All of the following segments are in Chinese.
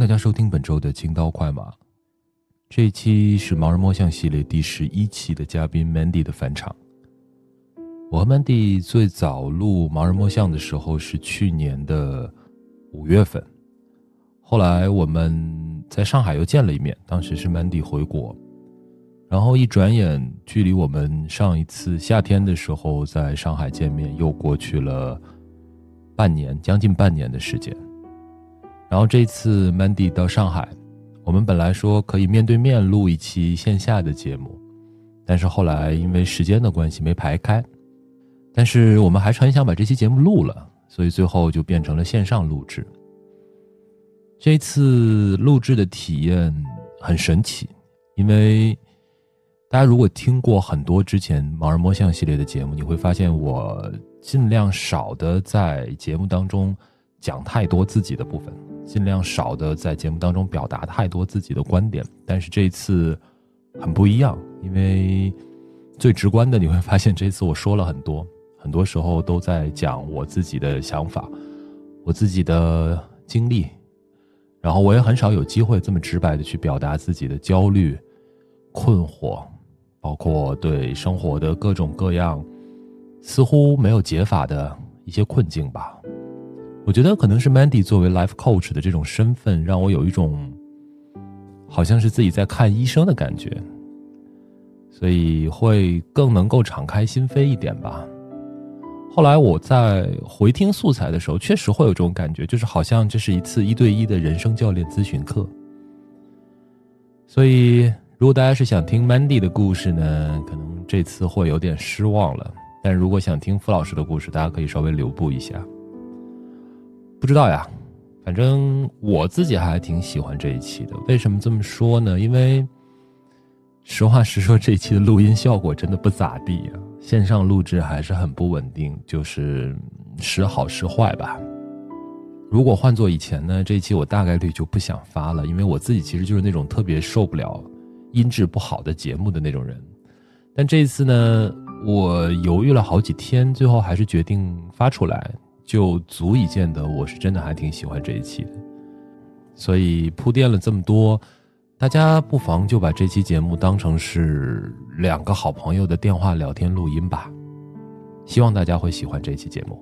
大家收听本周的青刀快马。这一期是盲人摸象系列第11期的嘉宾 Mandy 的返场。我和 Mandy 最早录盲人摸象的时候是去年的5月份，后来我们在上海又见了一面，当时是 Mandy 回国，然后一转眼距离我们上一次夏天的时候在上海见面又过去了半年，将近半年的时间。然后这次 Mandy 到上海，我们本来说可以面对面录一期线下的节目，但是后来因为时间的关系没排开，但是我们还是很想把这期节目录了，所以最后就变成了线上录制。这次录制的体验很神奇，因为大家如果听过很多之前盲人摸象系列的节目，你会发现我尽量少的在节目当中讲太多自己的部分，尽量少的在节目当中表达太多自己的观点，但是这一次很不一样，因为最直观的你会发现这次我说了很多时候都在讲我自己的想法，我自己的经历，然后我也很少有机会这么直白的去表达自己的焦虑、困惑，包括对生活的各种各样似乎没有解法的一些困境吧。我觉得可能是 Mandy 作为 life coach 的这种身份，让我有一种好像是自己在看医生的感觉，所以会更能够敞开心扉一点吧。后来我在回听素材的时候，确实会有这种感觉，就是好像这是一次1对1的人生教练咨询课。所以如果大家是想听 Mandy 的故事呢，可能这次会有点失望了，但如果想听傅老师的故事，大家可以稍微留步一下。不知道呀，反正我自己还挺喜欢这一期的。为什么这么说呢？因为实话实说，这一期的录音效果真的不咋地啊，线上录制还是很不稳定，就是时好时坏吧。如果换做以前呢，这一期我大概率就不想发了，因为我自己其实就是那种特别受不了音质不好的节目的那种人。但这一次呢，我犹豫了好几天，最后还是决定发出来，就足以见得我是真的还挺喜欢这一期的。所以铺垫了这么多，大家不妨就把这期节目当成是2个好朋友的电话聊天录音吧。希望大家会喜欢这期节目。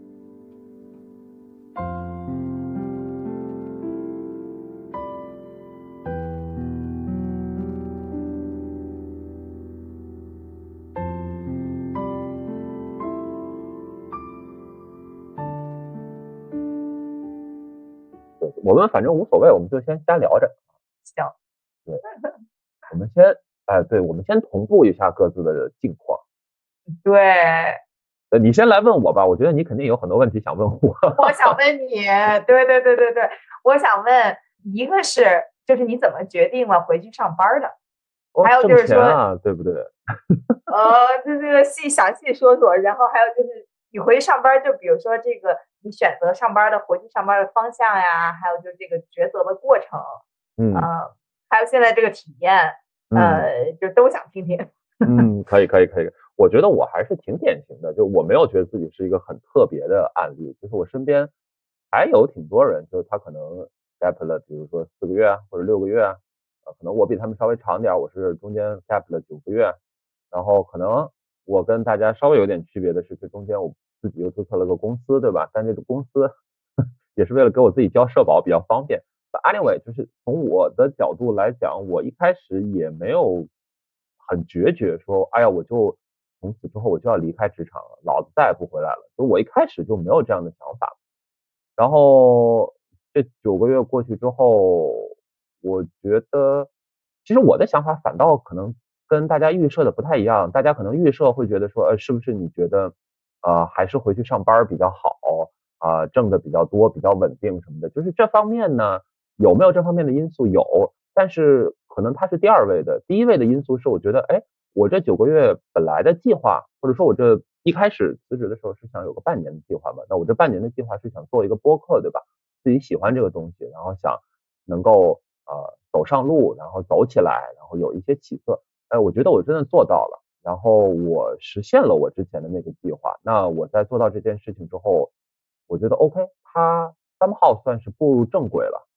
我们反正无所谓，我们就先瞎聊着。 行， 对，我们先，我们先同步一下各自的近况。 对， 你先来问我吧，我觉得你肯定有很多问题想问我。 我想问你，对，我想问，一个是就是你怎么决定了回去上班的？还有就是说， 挣钱啊，对不对？ 这个详细说说，然后还有就是你回去上班，就比如说这个你选择上班的回去上班的方向呀，还有就是这个抉择的过程，还有现在这个体验，就都想听听。 可以。我觉得我还是挺典型的，就我没有觉得自己是一个很特别的案例，就是我身边还有挺多人，就是他可能 gap 了，比如说4个月啊，或者6个月啊，可能我比他们稍微长点，我是中间 gap 了9个月，然后可能我跟大家稍微有点区别的是，这中间我自己又注册了个公司，对吧？但这个公司也是为了给我自己交社保比较方便。Anyway， 就是从我的角度来讲，我一开始也没有很决绝说，哎呀，我就从此之后我就要离开职场了，老子再也不回来了。所以我一开始就没有这样的想法。然后这9个月过去之后，我觉得其实我的想法反倒可能跟大家预设的不太一样。大家可能预设会觉得说，是不是你觉得还是回去上班比较好挣的比较多，比较稳定什么的。就是这方面呢，有没有这方面的因素？有，但是可能它是第2位的。第1位的因素是我觉得，我这9个月本来的计划，或者说我这一开始辞职的时候是想有个半年的计划嘛，那我这半年的计划是想做一个播客，对吧？自己喜欢这个东西，然后想能够走上路，然后走起来，然后有一些起色。我觉得我真的做到了，然后我实现了我之前的那个计划。那我在做到这件事情之后，我觉得 OK， 它somehow算是步入正轨了。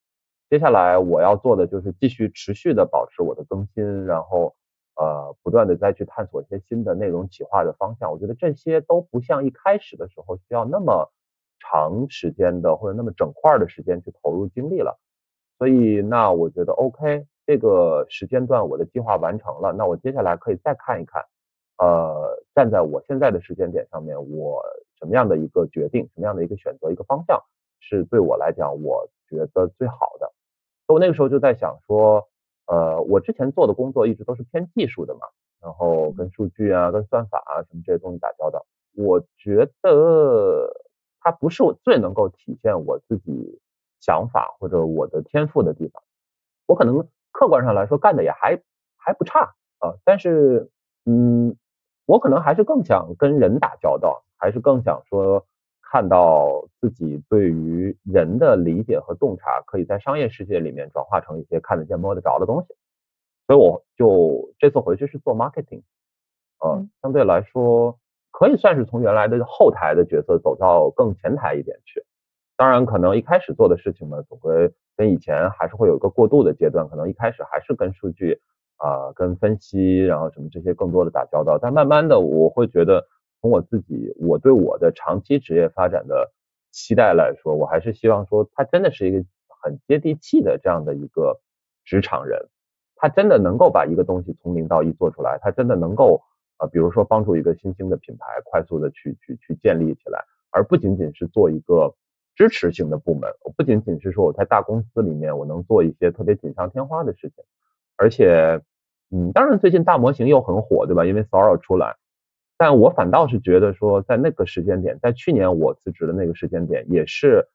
接下来我要做的就是继续持续的保持我的更新，然后不断的再去探索一些新的内容企划的方向。我觉得这些都不像一开始的时候需要那么长时间的或者那么整块的时间去投入精力了。所以那我觉得 OK， 这个时间段我的计划完成了，那我接下来可以再看一看，站在我现在的时间点上面，我什么样的一个决定，什么样的一个选择，一个方向是对我来讲我觉得最好的。所以我那个时候就在想说，我之前做的工作一直都是偏技术的嘛，然后跟数据啊、跟算法啊什么这些东西打交道，我觉得它不是我最能够体现我自己想法或者我的天赋的地方。我可能客观上来说干的也还不差啊，但是我可能还是更想跟人打交道，还是更想说看到自己对于人的理解和洞察，可以在商业世界里面转化成一些看得见摸得着的东西。所以我就这次回去是做 marketing，相对来说可以算是从原来的后台的角色走到更前台一点去。当然可能一开始做的事情呢，总归跟以前还是会有一个过渡的阶段，可能一开始还是跟数据跟分析，然后什么这些更多的打交道，但慢慢的我会觉得从我对我的长期职业发展的期待来说，我还是希望说他真的是一个很接地气的这样的一个职场人，他真的能够把一个东西从零到一做出来，他真的能够比如说帮助一个新兴的品牌快速的去建立起来，而不仅仅是做一个支持性的部门，不仅仅是说我在大公司里面我能做一些特别锦上添花的事情，而且当然最近大模型又很火，对吧？因为 Sora 出来，但我反倒是觉得说在那个时间点，在去年我辞职的那个时间点，也是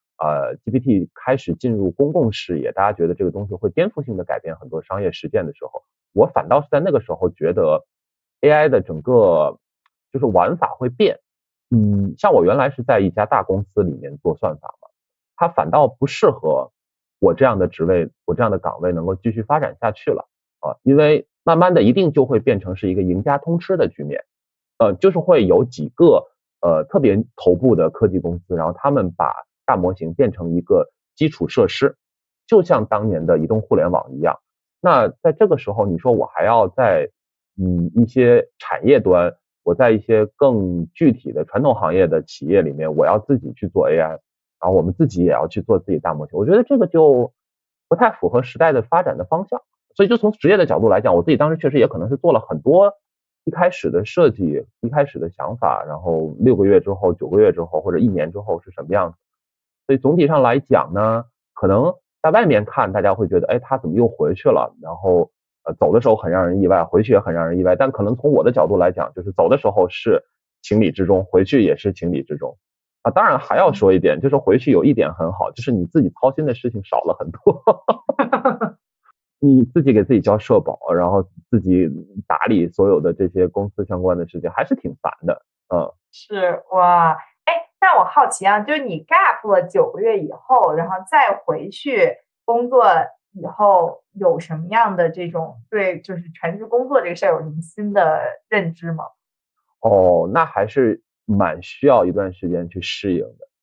GPT 开始进入公共视野，大家觉得这个东西会颠覆性的改变很多商业实践的时候，我反倒是在那个时候觉得 AI 的整个就是玩法会变。像我原来是在一家大公司里面做算法嘛，它反倒不适合我这样的职位，我这样的岗位能够继续发展下去了因为慢慢的一定就会变成是一个赢家通吃的局面，就是会有几个特别头部的科技公司，然后他们把大模型变成一个基础设施，就像当年的移动互联网一样。那在这个时候，你说我还要在一些产业端，我在一些更具体的传统行业的企业里面，我要自己去做 AI，然后我们自己也要去做自己大模型，我觉得这个就不太符合时代的发展的方向。所以就从职业的角度来讲，我自己当时确实也可能是做了很多一开始的设计，一开始的想法，然后6个月之后、9个月之后或者1年之后是什么样子。所以总体上来讲呢，可能在外面看大家会觉得，哎，他怎么又回去了？然后走的时候很让人意外，回去也很让人意外。但可能从我的角度来讲，就是走的时候是情理之中，回去也是情理之中。当然还要说一点，就是回去有一点很好，就是你自己操心的事情少了很多。你自己给自己交社保，然后自己打理所有的这些公司相关的事情，还是挺烦的。 是哇，但我好奇啊，就是你 gap 了9个月以后，然后再回去工作以后，有什么样的这种对就是全职工作这个事儿有什么新的认知吗？ 那还是蛮需要一段时间去适应的。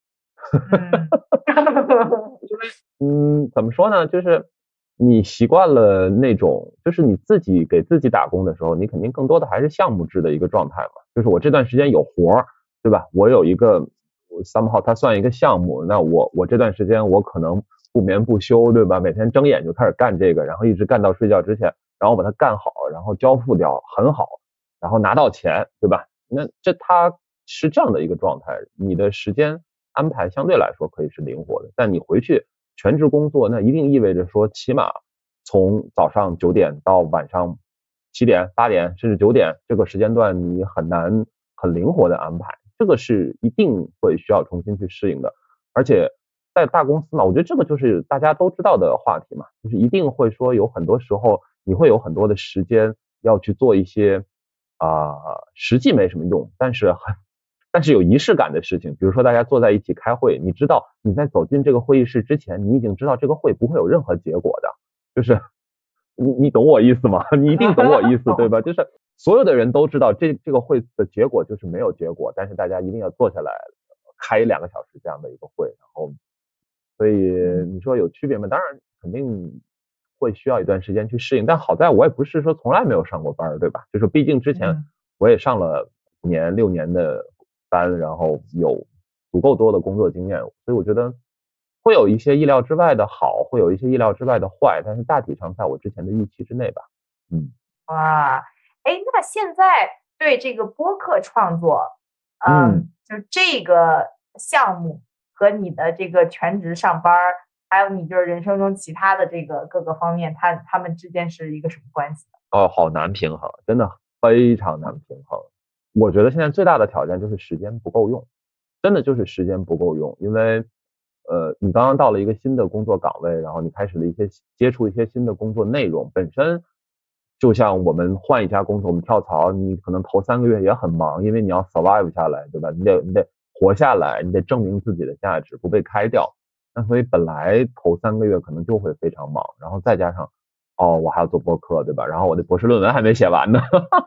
怎么说呢？就是你习惯了那种，就是你自己给自己打工的时候，你肯定更多的还是项目制的一个状态嘛。就是我这段时间有活儿，对吧？我有一个somehow它算一个项目，那我这段时间我可能不眠不休，对吧？每天睁眼就开始干这个，然后一直干到睡觉之前，然后把它干好，然后交付掉很好，然后拿到钱，对吧？那它是这样的一个状态，你的时间安排相对来说可以是灵活的，但你回去全职工作，那一定意味着说，起码从早上9点到晚上7点、8点甚至9点这个时间段，你很难很灵活的安排，这个是一定会需要重新去适应的。而且在大公司嘛，我觉得这个就是大家都知道的话题嘛，就是一定会说有很多时候你会有很多的时间要去做一些实际没什么用，但是有仪式感的事情，比如说大家坐在一起开会，你知道你在走进这个会议室之前，你已经知道这个会不会有任何结果的，就是你懂我意思吗？你一定懂我意思，对吧？就是所有的人都知道这个会的结果就是没有结果，但是大家一定要坐下来开2个小时这样的一个会，然后所以你说有区别吗？当然肯定会需要一段时间去适应。但好在我也不是说从来没有上过班，对吧？就是毕竟之前我也上了5年6年的班，然后有足够多的工作经验，所以我觉得会有一些意料之外的好，会有一些意料之外的坏，但是大体上在我之前的预期之内吧。 哇，那现在对这个播客创作，就这个项目和你的这个全职上班，还有你就是人生中其他的这个各个方面，他们之间是一个什么关系呢？ 好难平衡，真的非常难平衡。我觉得现在最大的挑战就是时间不够用，真的就是时间不够用，因为你刚刚到了一个新的工作岗位，然后你开始了接触一些新的工作内容，本身就像我们换一家工作，我们跳槽，你可能头3个月也很忙，因为你要 survive 下来，对吧？你得活下来，你得证明自己的价值，不被开掉。那所以本来头3个月可能就会非常忙，然后再加上我还要做播客，对吧？然后我的博士论文还没写完呢。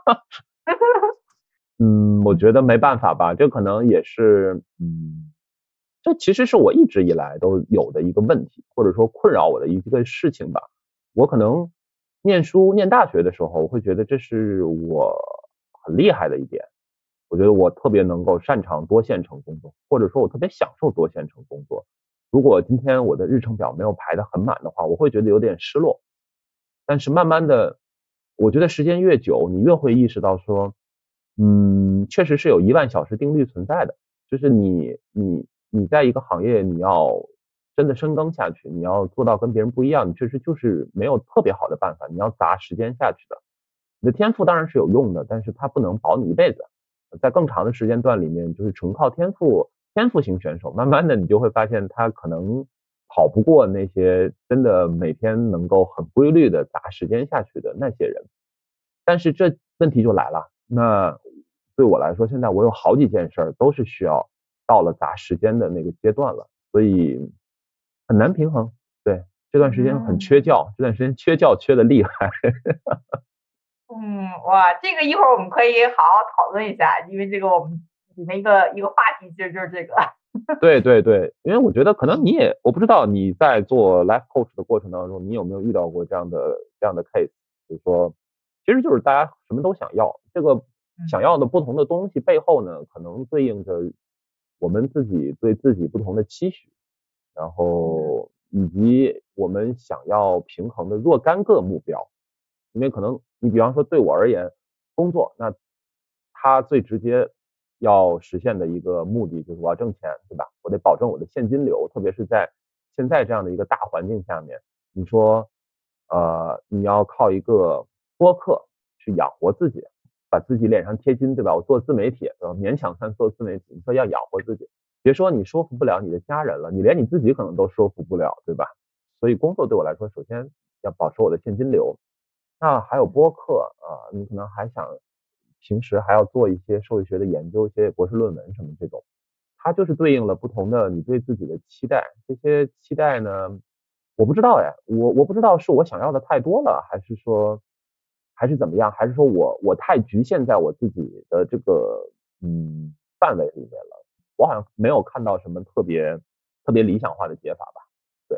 我觉得没办法吧，这可能也是这其实是我一直以来都有的一个问题，或者说困扰我的一个事情吧。我可能念大学的时候，我会觉得这是我很厉害的一点。我觉得我特别能够擅长多线程工作，或者说我特别享受多线程工作。如果今天我的日程表没有排得很满的话，我会觉得有点失落。但是慢慢的，我觉得时间越久，你越会意识到说，确实是有10000小时定律存在的，就是你在一个行业，你要真的深耕下去，你要做到跟别人不一样，你确实就是没有特别好的办法，你要砸时间下去的。你的天赋当然是有用的，但是它不能保你一辈子。在更长的时间段里面，就是纯靠天赋型选手，慢慢的你就会发现他可能跑不过那些真的每天能够很规律的砸时间下去的那些人。但是这问题就来了，那对我来说，现在我有好几件事儿都是需要到了砸时间的那个阶段了，所以很难平衡。对，这段时间很缺觉，这段时间缺觉缺的厉害。 哇，这个一会儿我们可以好好讨论一下，因为这个我们里面一个话题其实就是这个。 对，因为我觉得可能我不知道你在做 life coach 的过程当中，你有没有遇到过这样的case，就是说，其实就是大家什么都想要，这个想要的不同的东西背后呢，可能对应着我们自己对自己不同的期许，然后以及我们想要平衡的若干个目标。因为可能你比方说对我而言，工作那它最直接要实现的一个目的就是我要挣钱，对吧？我得保证我的现金流，特别是在现在这样的一个大环境下面，你说你要靠一个播客去养活自己，把自己脸上贴金，对吧？我做自媒体，勉强算做自媒体，你说要养活自己，别说你说服不了你的家人了，你连你自己可能都说服不了，对吧？所以工作对我来说，首先要保持我的现金流。那还有播客你可能还想平时还要做一些兽医学的研究，一些博士论文什么这种，它就是对应了不同的你对自己的期待。这些期待呢，我不知道哎，我不知道是我想要的太多了，还是怎么样，还是说我太局限在我自己的这个范围里面了。我好像没有看到什么特别理想化的解法吧。对。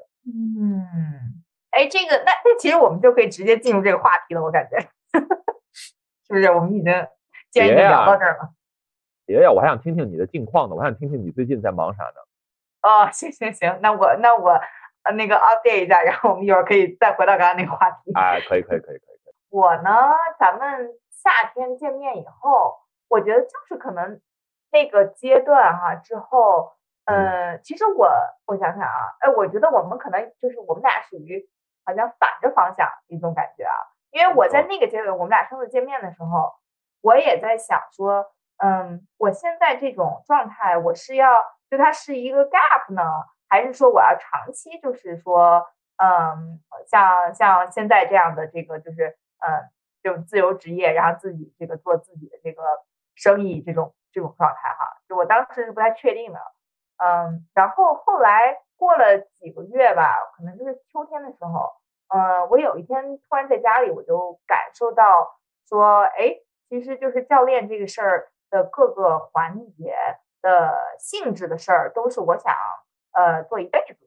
这个那其实我们就可以直接进入这个话题了，我感觉是不是？我们已经既然已经聊到这儿了。 爷爷，我还想听听你的近况呢，我还想听听你最近在忙啥呢。 行，那我那个 update 一下，然后我们一会儿可以再回到刚刚那个话题。 可以。 我呢，咱们夏天见面以后，我觉得就是可能那个阶段之后，其实我想想我觉得我们可能就是我们俩属于好像反着方向一种感觉因为我在那个阶段，我们俩上次见面的时候，我也在想说，我现在这种状态，我是要就它是一个 gap 呢，还是说我要长期就是说，像现在这样的这个就是这种自由职业，然后自己这个做自己的这个生意这种状态就我当时是不太确定的，然后后来过了几个月吧，可能就是秋天的时候，我有一天突然在家里，我就感受到说，其实就是教练这个事儿的各个环节的性质的事儿，都是我想做一辈子。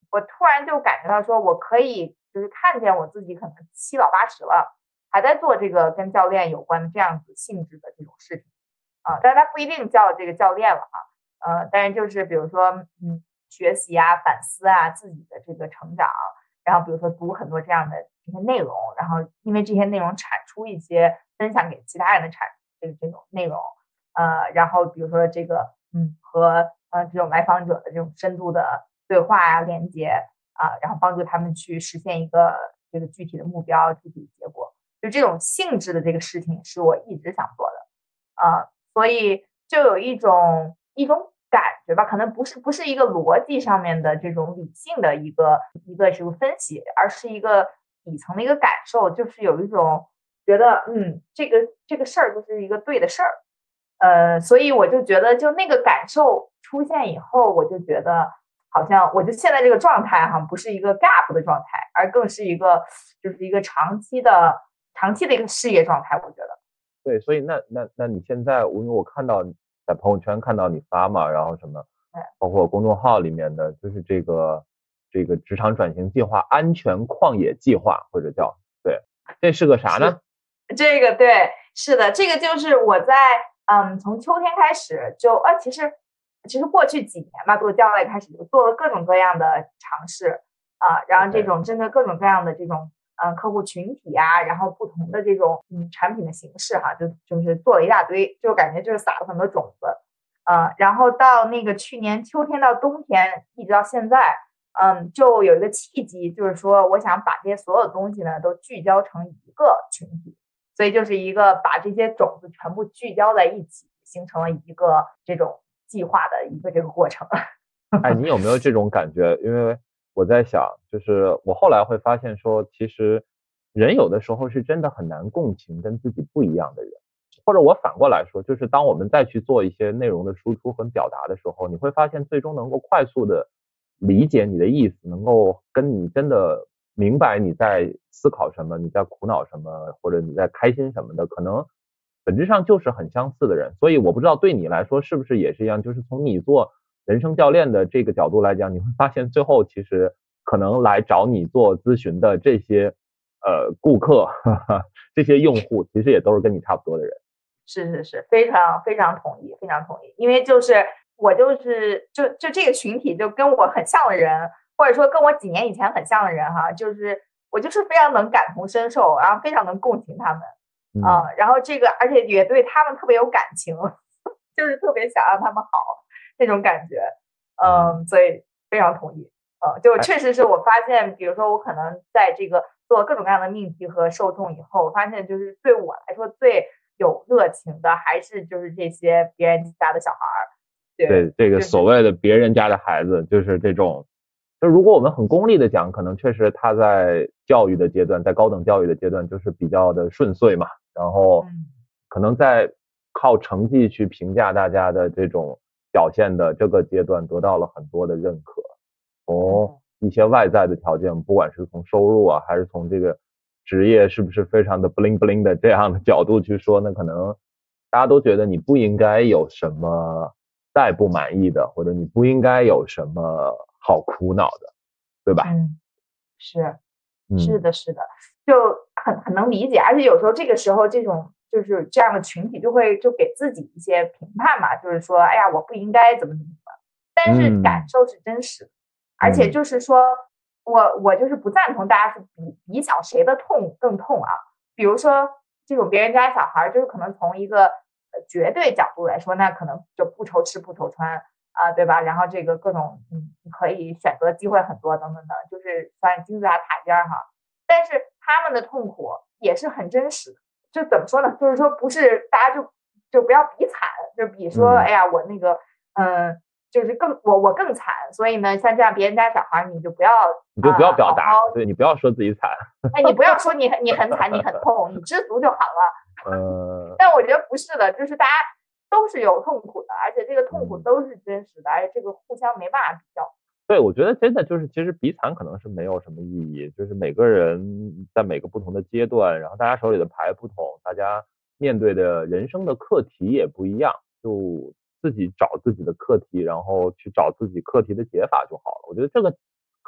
我突然就感觉到说，我可以就是看见我自己可能七老八十了，还在做这个跟教练有关的这样子性质的这种事情但是他不一定叫这个教练了但是就是比如说学习啊、反思啊自己的这个成长，然后比如说读很多这样的这些内容，然后因为这些内容产出一些分享给其他人的这种内容然后比如说这个和这种来访者的这种深度的对话呀、连接然后帮助他们去实现一个这个具体的目标、具体的结果，就这种性质的这个事情是我一直想做的所以就有一种感觉吧，可能不是一个逻辑上面的这种理性的一个这个分析，而是一个底层的一个感受，就是有一种觉得这个事儿就是一个对的事儿所以我就觉得就那个感受出现以后，我就觉得好像我就现在这个状态不是一个 gap 的状态，而更是一个就是一个长期的一个事业状态，我觉得。 对，所以那你现在，因为我看到在朋友圈看到你发嘛，然后什么，包括公众号里面的，就是这个职场转型计划、安全旷野计划，或者叫这是个啥呢？ 这个对，是的，这个就是我在从秋天开始就其实过去几年吧，做教练开始就做了各种各样的尝试然后这种针对各种各样的这种客户群体然后不同的这种产品的形式就是做了一大堆，就感觉就是撒了很多种子然后到那个去年秋天到冬天一直到现在就有一个契机，就是说我想把这些所有东西呢都聚焦成一个群体，所以就是一个把这些种子全部聚焦在一起，形成了一个这种计划的一个这个过程。 哎，你有没有这种感觉？因为我在想，就是我后来会发现说，其实人有的时候是真的很难共情跟自己不一样的人，或者我反过来说，就是当我们再去做一些内容的输出和表达的时候，你会发现最终能够快速的理解你的意思，能够跟你真的明白你在思考什么，你在苦恼什么，或者你在开心什么的，可能本质上就是很相似的人。所以我不知道对你来说是不是也是一样，就是从你做人生教练的这个角度来讲，你会发现最后其实可能来找你做咨询的这些顾客这些用户其实也都是跟你差不多的人。 是，非常非常同意，非常同意。因为就是我就是就这个群体就跟我很像的人，或者说跟我几年以前很像的人就是我就是非常能感同身受，然后非常能共情他们然后这个而且也对他们特别有感情，就是特别想让他们好那种感觉所以非常同意就确实是我发现，比如说我可能在这个做各种各样的命题和受众以后，我发现就是对我来说最有热情的还是就是这些别人家的小孩对这个所谓的别人家的孩子，就是这种，就如果我们很功利的讲，可能确实他在教育的阶段，在高等教育的阶段就是比较的顺遂嘛，然后可能在靠成绩去评价大家的这种表现的这个阶段得到了很多的认可，从一些外在的条件，不管是从收入还是从这个职业是不是非常的 bling bling 的这样的角度去说呢，可能大家都觉得你不应该有什么再不满意的，或者你不应该有什么好苦恼的，对吧？ 是的，就很能理解，而且有时候这个时候这种就是这样的群体就给自己一些评判嘛，就是说哎呀我不应该怎么，但是感受是真实的而且就是说我就是不赞同大家是比较谁的痛更痛比如说这种别人家小孩，就是可能从一个绝对角度来说，那可能就不愁吃不愁穿对吧？然后这个各种可以选择机会很多等等等，就是算金字塔塔尖但是他们的痛苦也是很真实的。就怎么说呢？就是说不是大家就不要比惨，就比说哎呀我那个就是我更惨，所以呢，像这样别人家小孩，你就不要表达，对你不要说自己惨， 哎，你不要说你很惨，你很痛，你知足就好了。但我觉得不是的，就是大家都是有痛苦的，而且这个痛苦都是真实的，而且这个互相没办法比较。 对，我觉得真的就是其实比惨可能是没有什么意义，就是每个人在每个不同的阶段，然后大家手里的牌不同，大家面对的人生的课题也不一样，就自己找自己的课题，然后去找自己课题的解法就好了。我觉得这个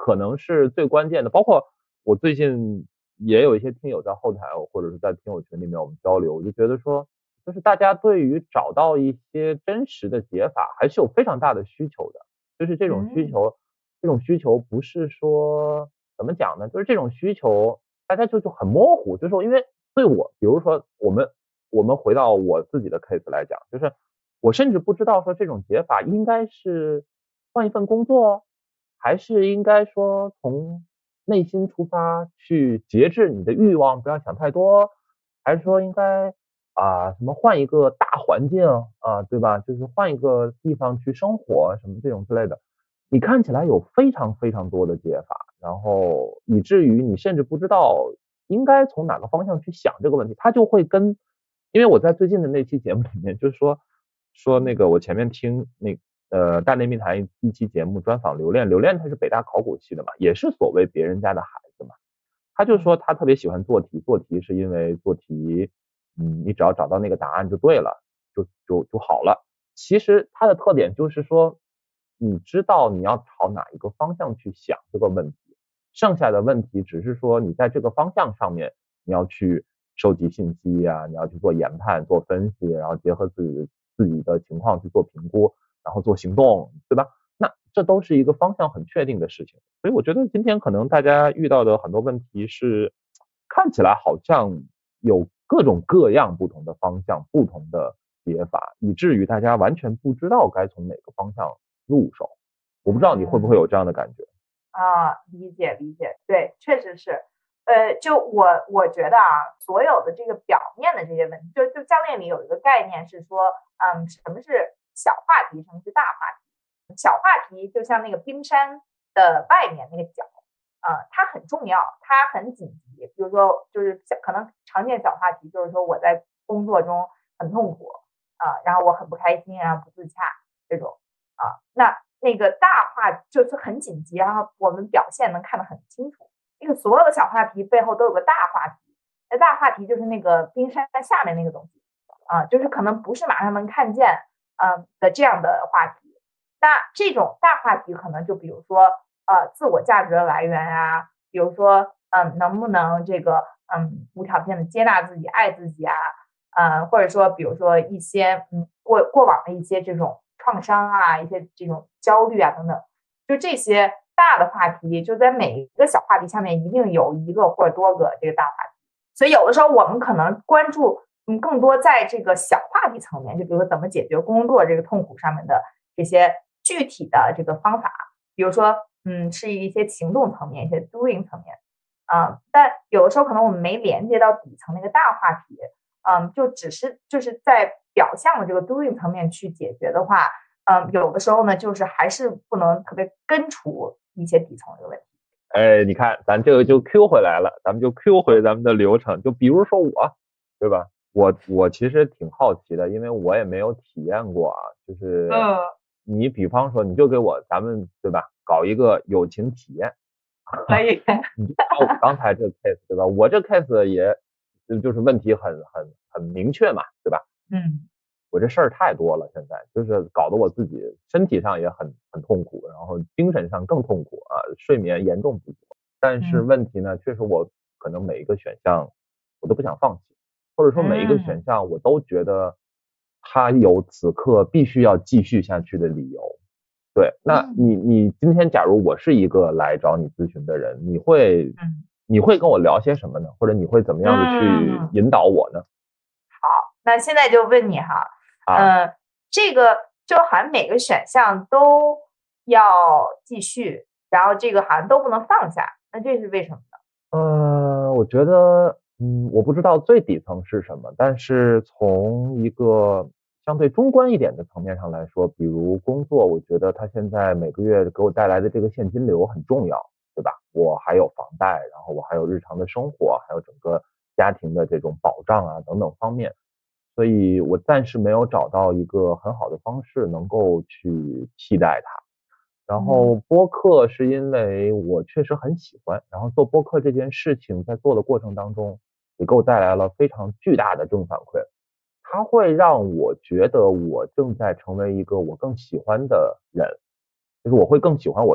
可能是最关键的。包括我最近也有一些听友在后台或者是在听友群里面我们交流，我就觉得说，就是大家对于找到一些真实的解法还是有非常大的需求的。就是这种需求不是说怎么讲呢？就是这种需求大家就很模糊，就是说因为对我，比如说我们回到我自己的 case 来讲，就是我甚至不知道说这种解法应该是换一份工作，还是应该说从内心出发去节制你的欲望，不要想太多，还是说应该什么换一个大环境啊，对吧？就是换一个地方去生活什么这种之类的。你看起来有非常非常多的解法，然后以至于你甚至不知道应该从哪个方向去想这个问题，它就会跟，因为我在最近的那期节目里面就是说那个我前面听大内密谈一期节目专访刘恋，刘恋他是北大考古系的嘛，也是所谓别人家的孩子嘛，他就说他特别喜欢做题，做题是因为做题，你只要找到那个答案就对了，就好了。其实它的特点就是说，你知道你要朝哪一个方向去想这个问题，剩下的问题只是说你在这个方向上面你要去收集信息啊，你要去做研判、做分析，然后结合自己的情况去做评估，然后做行动，对吧？那这都是一个方向很确定的事情。所以我觉得今天可能大家遇到的很多问题是看起来好像有各种各样不同的方向、不同的解法，以至于大家完全不知道该从哪个方向入手。我不知道你会不会有这样的感觉？ 理解，对，确实是。就我觉得所有的这个表面的这些问题，就教练里有一个概念是说，什么是小话题，什么是大话题。小话题就像那个冰山的外面那个角，它很重要，它很紧急。比如说，就是可能常见小话题就是说我在工作中很痛苦然后我很不开心啊，不自洽这种那个大话就是很紧急，然后我们表现能看得很清楚。这个所有的小话题背后都有个大话题，那大话题就是那个冰山下面那个东西就是可能不是马上能看见的这样的话题。那这种大话题可能就比如说自我价值的来源啊，比如说能不能这个无条件的接纳自己、爱自己或者说比如说一些过往的一些这种创伤啊，一些这种焦虑啊等等，就这些大的话题，就在每一个小话题下面一定有一个或者多个这个大话题。所以有的时候我们可能关注更多在这个小话题层面，就比如说怎么解决工作这个痛苦上面的这些具体的这个方法，比如说是一些行动层面，一些 doing 层面但有的时候可能我们没连接到底层那个大话题就只是就是在表象的这个 doing 层面去解决的话有的时候呢就是还是不能特别根除一些底层的问题。 你看咱这个就 Q 回来了，咱们就 Q 回咱们的流程。就比如说我，对吧？我其实挺好奇的，因为我也没有体验过就是你比方说你就给咱们对吧搞一个友情体验， 可以你就把我刚才这个 case 对吧？我这 case 也就是问题很明确嘛，对吧？我这事儿太多了，现在就是搞得我自己身体上也很痛苦，然后精神上更痛苦睡眠严重不足。但是问题呢，确实我可能每一个选项我都不想放弃，或者说每一个选项我都觉得它有此刻必须要继续下去的理由。对，那你今天假如我是一个来找你咨询的人，你会跟我聊些什么呢？或者你会怎么样的去引导我呢？ 好，那现在就问你哈。这个就好像每个选项都要继续，然后这个好像都不能放下，那这是为什么呢？ 我觉得我不知道最底层是什么，但是从一个相对中观一点的层面上来说，比如工作，我觉得它现在每个月给我带来的这个现金流很重要，对吧？我还有房贷，然后我还有日常的生活，还有整个家庭的这种保障等等方面。所以我暂时没有找到一个很好的方式能够去替代它。然后播客是因为我确实很喜欢，然后做播客这件事情在做的过程当中也给我带来了非常巨大的正反馈，它会让我觉得我正在成为一个我更喜欢的人，就是我会更喜欢我自己，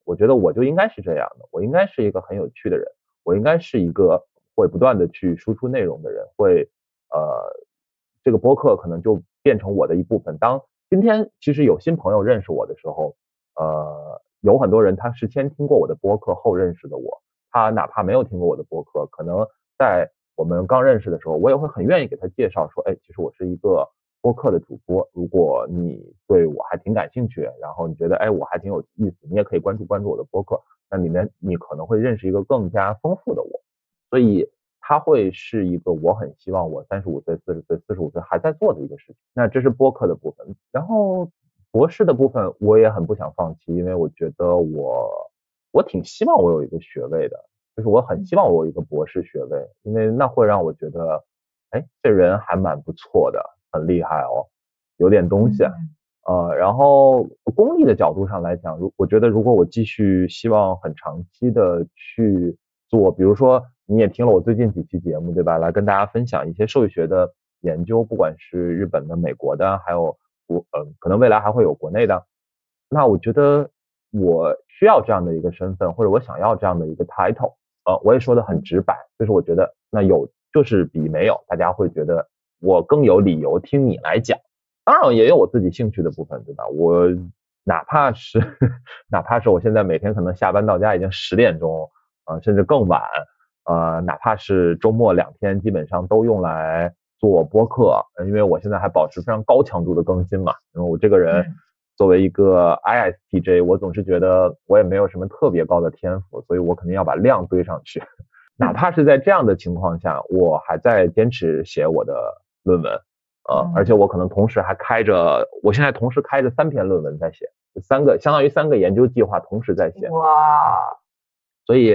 我觉得我就应该是这样的，我应该是一个很有趣的人，我应该是一个会不断的去输出内容的人，会这个播客可能就变成我的一部分。当今天其实有新朋友认识我的时候，有很多人他是先听过我的播客后认识的我，他哪怕没有听过我的播客，可能在我们刚认识的时候，我也会很愿意给他介绍说，哎，其实我是一个播客的主播，如果你对我还挺感兴趣，然后你觉得哎我还挺有意思，你也可以关注我的播客，那里面你可能会认识一个更加丰富的我。所以它会是一个我很希望我35岁、40岁、45岁还在做的一个事情。那这是播客的部分，然后博士的部分我也很不想放弃，因为我觉得我挺希望我有一个学位的，就是我很希望我有一个博士学位，因为那会让我觉得，哎，这人还蛮不错的，很厉害哦，有点东西。然后功利的角度上来讲，我觉得如果我继续希望很长期的去做，比如说你也听了我最近几期节目，对吧？来跟大家分享一些兽医学的研究，不管是日本的、美国的，还有可能未来还会有国内的。那我觉得我需要这样的一个身份，或者我想要这样的一个 title。我也说的很直白，就是我觉得那有就是比没有，大家会觉得我更有理由听你来讲。当然也有我自己兴趣的部分，对吧？我哪怕是我现在每天可能下班到家已经10点钟，甚至更晚，哪怕是周末2天，基本上都用来做播客，因为我现在还保持非常高强度的更新嘛。因为我这个人作为一个 ISTJ， 我总是觉得我也没有什么特别高的天赋，所以我肯定要把量堆上去。哪怕是在这样的情况下，我还在坚持写我的论文。而且我可能同时还我现在同时开着3篇论文在写，3个相当于3个研究计划同时在写。 哇！ 所以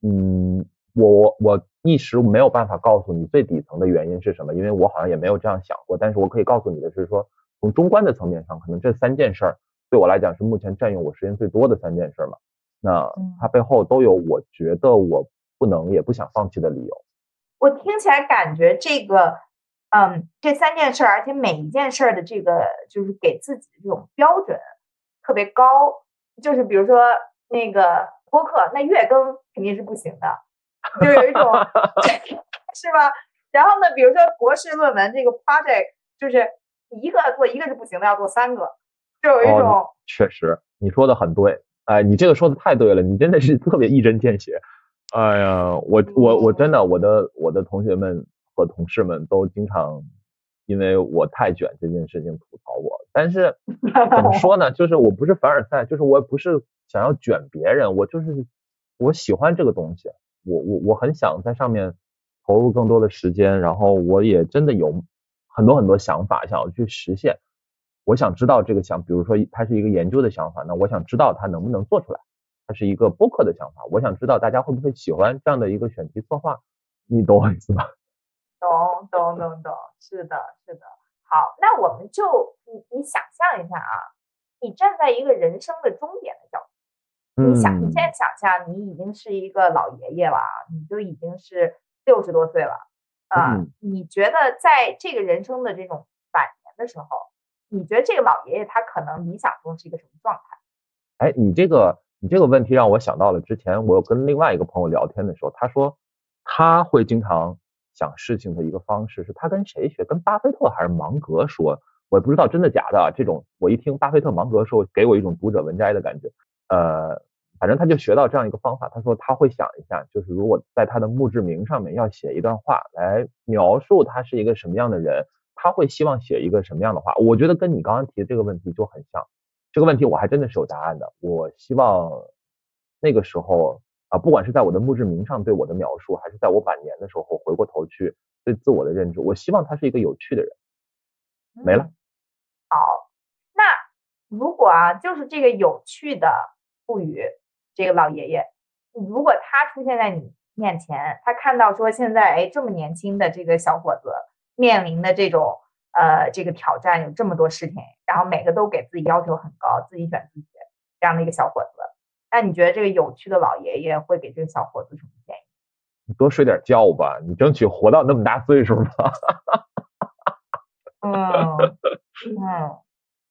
我一时没有办法告诉你最底层的原因是什么，因为我好像也没有这样想过。但是我可以告诉你的是说，从中观的层面上，可能这3件事对我来讲是目前占用我时间最多的3件事嘛。那它背后都有我觉得我不能也不想放弃的理由。 我听起来感觉这3件事，而且每一件事的这个就是给自己的这种标准特别高，就是比如说那个播客，那月更肯定是不行的，就有一种是吧？然后呢，比如说博士论文这个 project， 就是一个做一个是不行的，要做3个，就有一种。 确实，你说的很对，哎，你这个说的太对了，你真的是特别一针见血。哎呀，我真的我的同学们和同事们都经常因为我太卷这件事情吐槽我，但是怎么说呢，就是我不是凡尔赛，就是我不是想要卷别人，我喜欢这个东西，我很想在上面投入更多的时间，然后我也真的有很多想法想要去实现。我想知道这个比如说它是一个研究的想法，那我想知道它能不能做出来。它是一个播客的想法，我想知道大家会不会喜欢这样的一个选题策划，你懂我意思吧？ 懂，是的。好，那我们就你想象一下啊，你站在一个人生的终点的角度，你现在想象你已经是一个老爷爷了，你就已经是60多岁了，你觉得在这个人生的这种晚年的时候，你觉得这个老爷爷他可能理想中是一个什么状态？ 哎，你这个问题让我想到了之前我有跟另外一个朋友聊天的时候，他说他会经常想事情的一个方式是他跟谁学，跟巴菲特还是芒格说，我也不知道真的假的，这种我一听巴菲特芒格说给我一种读者文摘的感觉。反正他就学到这样一个方法，他说他会想一下，就是如果在他的墓志铭上面要写一段话来描述他是一个什么样的人，他会希望写一个什么样的话。我觉得跟你刚刚提的这个问题就很像，这个问题我还真的是有答案的。我希望那个时候不管是在我的墓志铭上对我的描述，还是在我晚年的时候回过头去对自我的认知，我希望他是一个有趣的人。没了。 好，那如果就是这个有趣的不语这个老爷爷，如果他出现在你面前，他看到说现在这么年轻的这个小伙子面临的这种这个挑战有这么多事情，然后每个都给自己要求很高，自己选自己这样的一个小伙子，那你觉得这个有趣的老爷爷会给这个小伙子什么建议？ 你多睡点觉吧，你争取活到那么大岁数吧。 那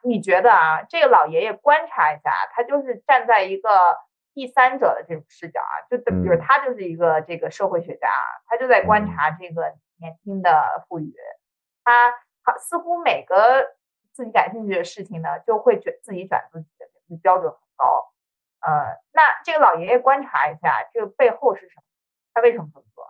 你觉得啊，这个老爷爷观察一下，他就是站在一个第三者的这种视角啊，就比如他就是一个这个社会学家，他就在观察这个年轻的妇孺，他似乎每个自己感兴趣的事情呢，就会自己选自己的，标准很高。那这个老爷爷观察一下，这个背后是什么？他为什么这么做？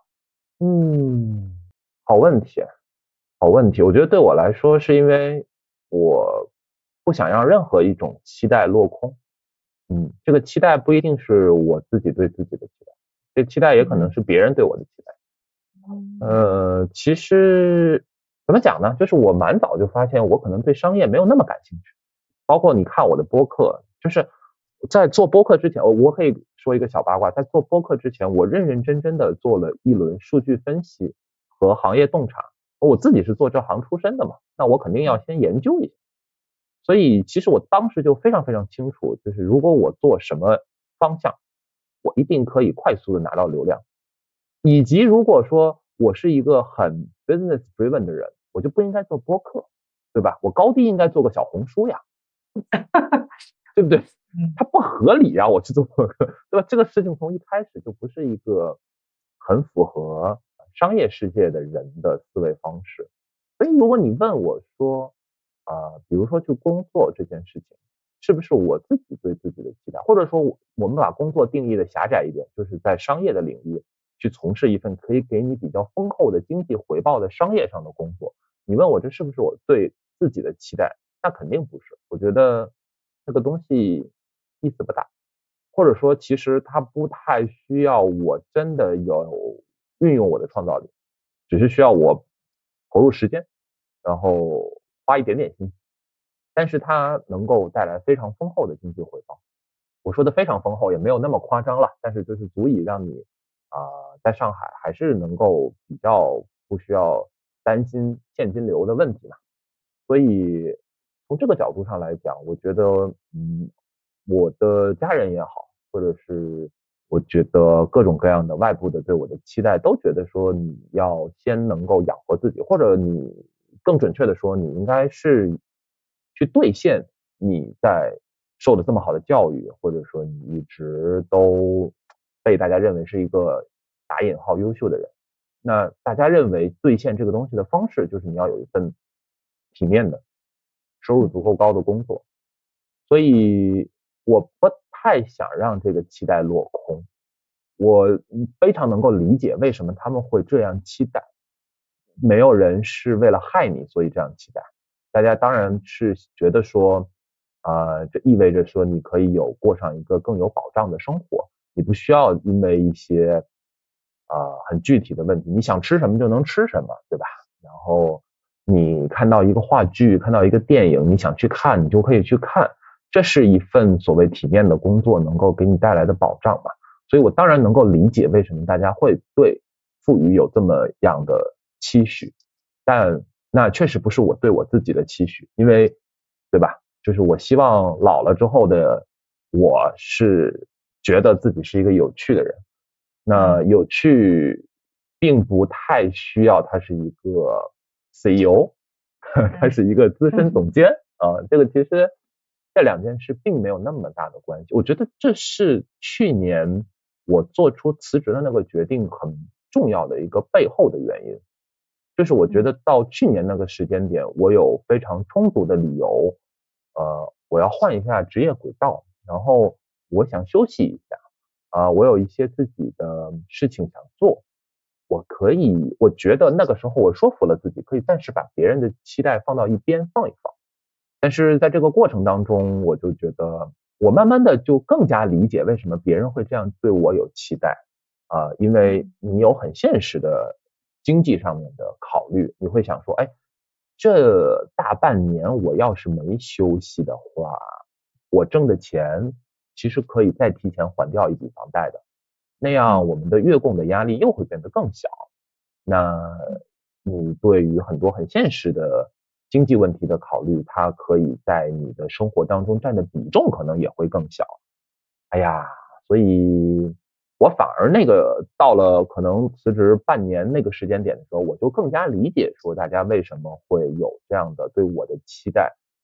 好问题，好问题。我觉得对我来说，是因为我不想让任何一种期待落空。这个期待不一定是我自己对自己的期待，这期待也可能是别人对我的期待。其实怎么讲呢？就是我蛮早就发现我可能对商业没有那么感兴趣。包括你看我的播客，就是在做播客之前，我可以说一个小八卦，在做播客之前，我认认真真的做了一轮数据分析和行业洞察。我自己是做这行出身的嘛，那我肯定要先研究一下。所以其实我当时就非常非常清楚，就是如果我做什么方向，我一定可以快速的拿到流量，以及如果说我是一个很 business driven 的人，我就不应该做播客，对吧？我高低应该做个小红书呀，对不对？它不合理呀，我去做播客，对吧？这个事情从一开始就不是一个很符合商业世界的人的思维方式。所以如果你问我说比如说去工作这件事情，是不是我自己对自己的期待，或者说我们把工作定义的狭窄一点，就是在商业的领域去从事一份可以给你比较丰厚的经济回报的商业上的工作，你问我这是不是我对自己的期待，那肯定不是。我觉得这个东西意思不大，或者说其实它不太需要我真的有运用我的创造力，只是需要我投入时间，然后花一点点心思，但是它能够带来非常丰厚的经济回报。我说的非常丰厚也没有那么夸张了，但是就是足以让你在上海还是能够比较不需要担心现金流的问题嘛。所以从这个角度上来讲，我觉得我的家人也好，或者是我觉得各种各样的外部的对我的期待，都觉得说你要先能够养活自己，或者你更准确的说，你应该是去兑现你在受的这么好的教育，或者说你一直都被大家认为是一个打引号优秀的人。那大家认为兑现这个东西的方式，就是你要有一份体面的收入足够高的工作。所以我不太想让这个期待落空。我非常能够理解为什么他们会这样期待，没有人是为了害你所以这样期待。大家当然是觉得说这意味着说你可以过上一个更有保障的生活，你不需要因为一些很具体的问题，你想吃什么就能吃什么，对吧？然后你看到一个话剧，看到一个电影，你想去看你就可以去看，这是一份所谓体面的工作能够给你带来的保障嘛。所以我当然能够理解为什么大家会对富余有这么样的期许，但那确实不是我对我自己的期许，因为对吧，就是我希望老了之后的我是觉得自己是一个有趣的人。那有趣并不太需要他是一个 CEO， 他是一个资深总监这个其实这两件事并没有那么大的关系。我觉得这是去年我做出辞职的那个决定很重要的一个背后的原因，就是我觉得到去年那个时间点，我有非常充足的理由我要换一下职业轨道，然后我想休息一下我有一些自己的事情想做，我觉得那个时候我说服了自己，可以暂时把别人的期待放到一边放一放。但是在这个过程当中，我就觉得我慢慢的就更加理解为什么别人会这样对我有期待因为你有很现实的经济上面的考虑，你会想说，哎，这大半年我要是没休息的话，我挣的钱其实可以再提前还掉一笔房贷的，那样我们的月供的压力又会变得更小。那你对于很多很现实的经济问题的考虑，它可以在你的生活当中占的比重可能也会更小。哎呀，所以我反而那个到了可能辞职半年那个时间点的时候，我就更加理解说大家为什么会有这样的对我的期待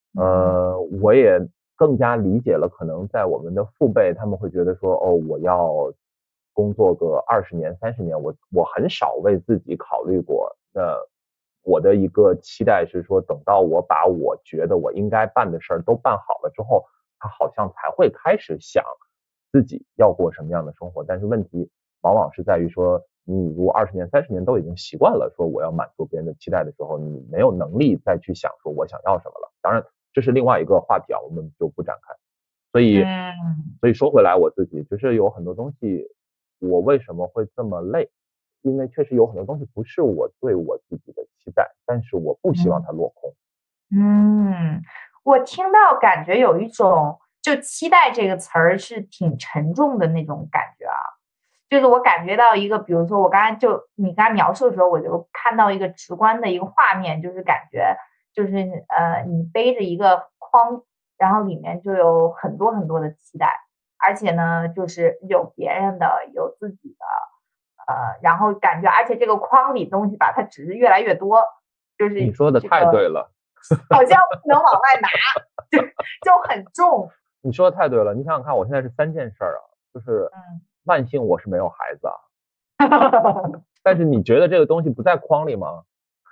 我也更加理解了，可能在我们的父辈，他们会觉得说，哦，我要工作个20年、30年，我很少为自己考虑过。那我的一个期待是说，等到我把我觉得我应该办的事儿都办好了之后，他好像才会开始想自己要过什么样的生活。但是问题往往是在于说，你如果20年、30年都已经习惯了说我要满足别人的期待的时候，你没有能力再去想说我想要什么了。当然，这是另外一个话题啊，我们就不展开。所以说回来，我自己就是有很多东西，我为什么会这么累？因为确实有很多东西不是我对我自己的期待，但是我不希望它落空。 我听到感觉有一种就期待这个词儿是挺沉重的那种感觉啊。就是我感觉到一个，比如说你刚才描述的时候，我就看到一个直观的一个画面，就是感觉就是你背着一个筐，然后里面就有很多很多的期待，而且呢，就是有别人的，有自己的，然后感觉而且这个筐里东西吧，它只是越来越多，就是你说的太对了， 好像不能往外拿，就很重。 你说的太对了，你想想看，我现在是3件事啊，就是万幸我是没有孩子啊，但是你觉得这个东西不在筐里吗？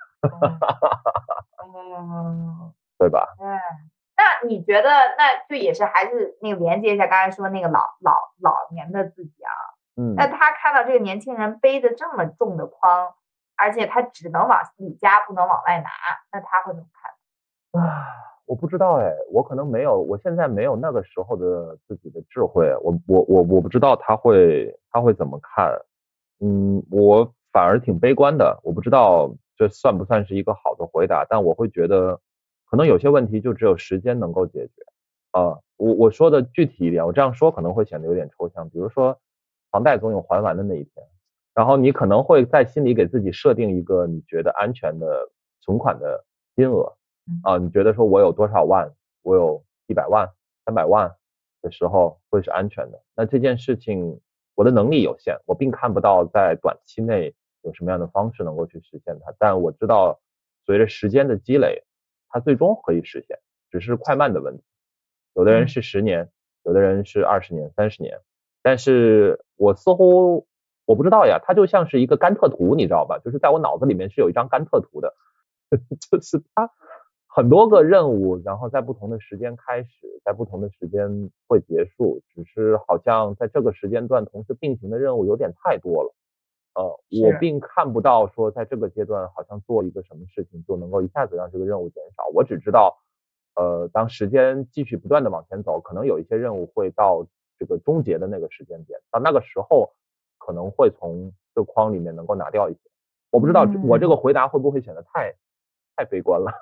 对吧？ 那你觉得，那就也是还是那个连接一下刚才说那个老年的自己啊，那他看到这个年轻人背着这么重的筐，而且他只能往里加，不能往外拿，那他会怎么看？ 我不知道哎，我可能没有，我现在没有那个时候的自己的智慧，我不知道他会怎么看。我反而挺悲观的，我不知道这算不算是一个好的回答，但我会觉得可能有些问题就只有时间能够解决。我说的具体一点，我这样说可能会显得有点抽象，比如说房贷总有还完的那一天，然后你可能会在心里给自己设定一个你觉得安全的存款的金额。你觉得说我有多少万，我有100万、300万的时候会是安全的。那这件事情我的能力有限，我并看不到在短期内有什么样的方式能够去实现它，但我知道随着时间的积累，它最终可以实现，只是快慢的问题。有的人是10年，有的人是20年、30年，但是我似乎我不知道呀，它就像是一个甘特图，你知道吧？就是在我脑子里面是有一张甘特图的，就是它很多个任务，然后在不同的时间开始，在不同的时间会结束，只是好像在这个时间段同时并行的任务有点太多了。我并看不到说在这个阶段好像做一个什么事情就能够一下子让这个任务减少，我只知道当时间继续不断的往前走，可能有一些任务会到这个终结的那个时间点，到那个时候可能会从这个框里面能够拿掉一些。我不知道我这个回答会不会显得太悲观了。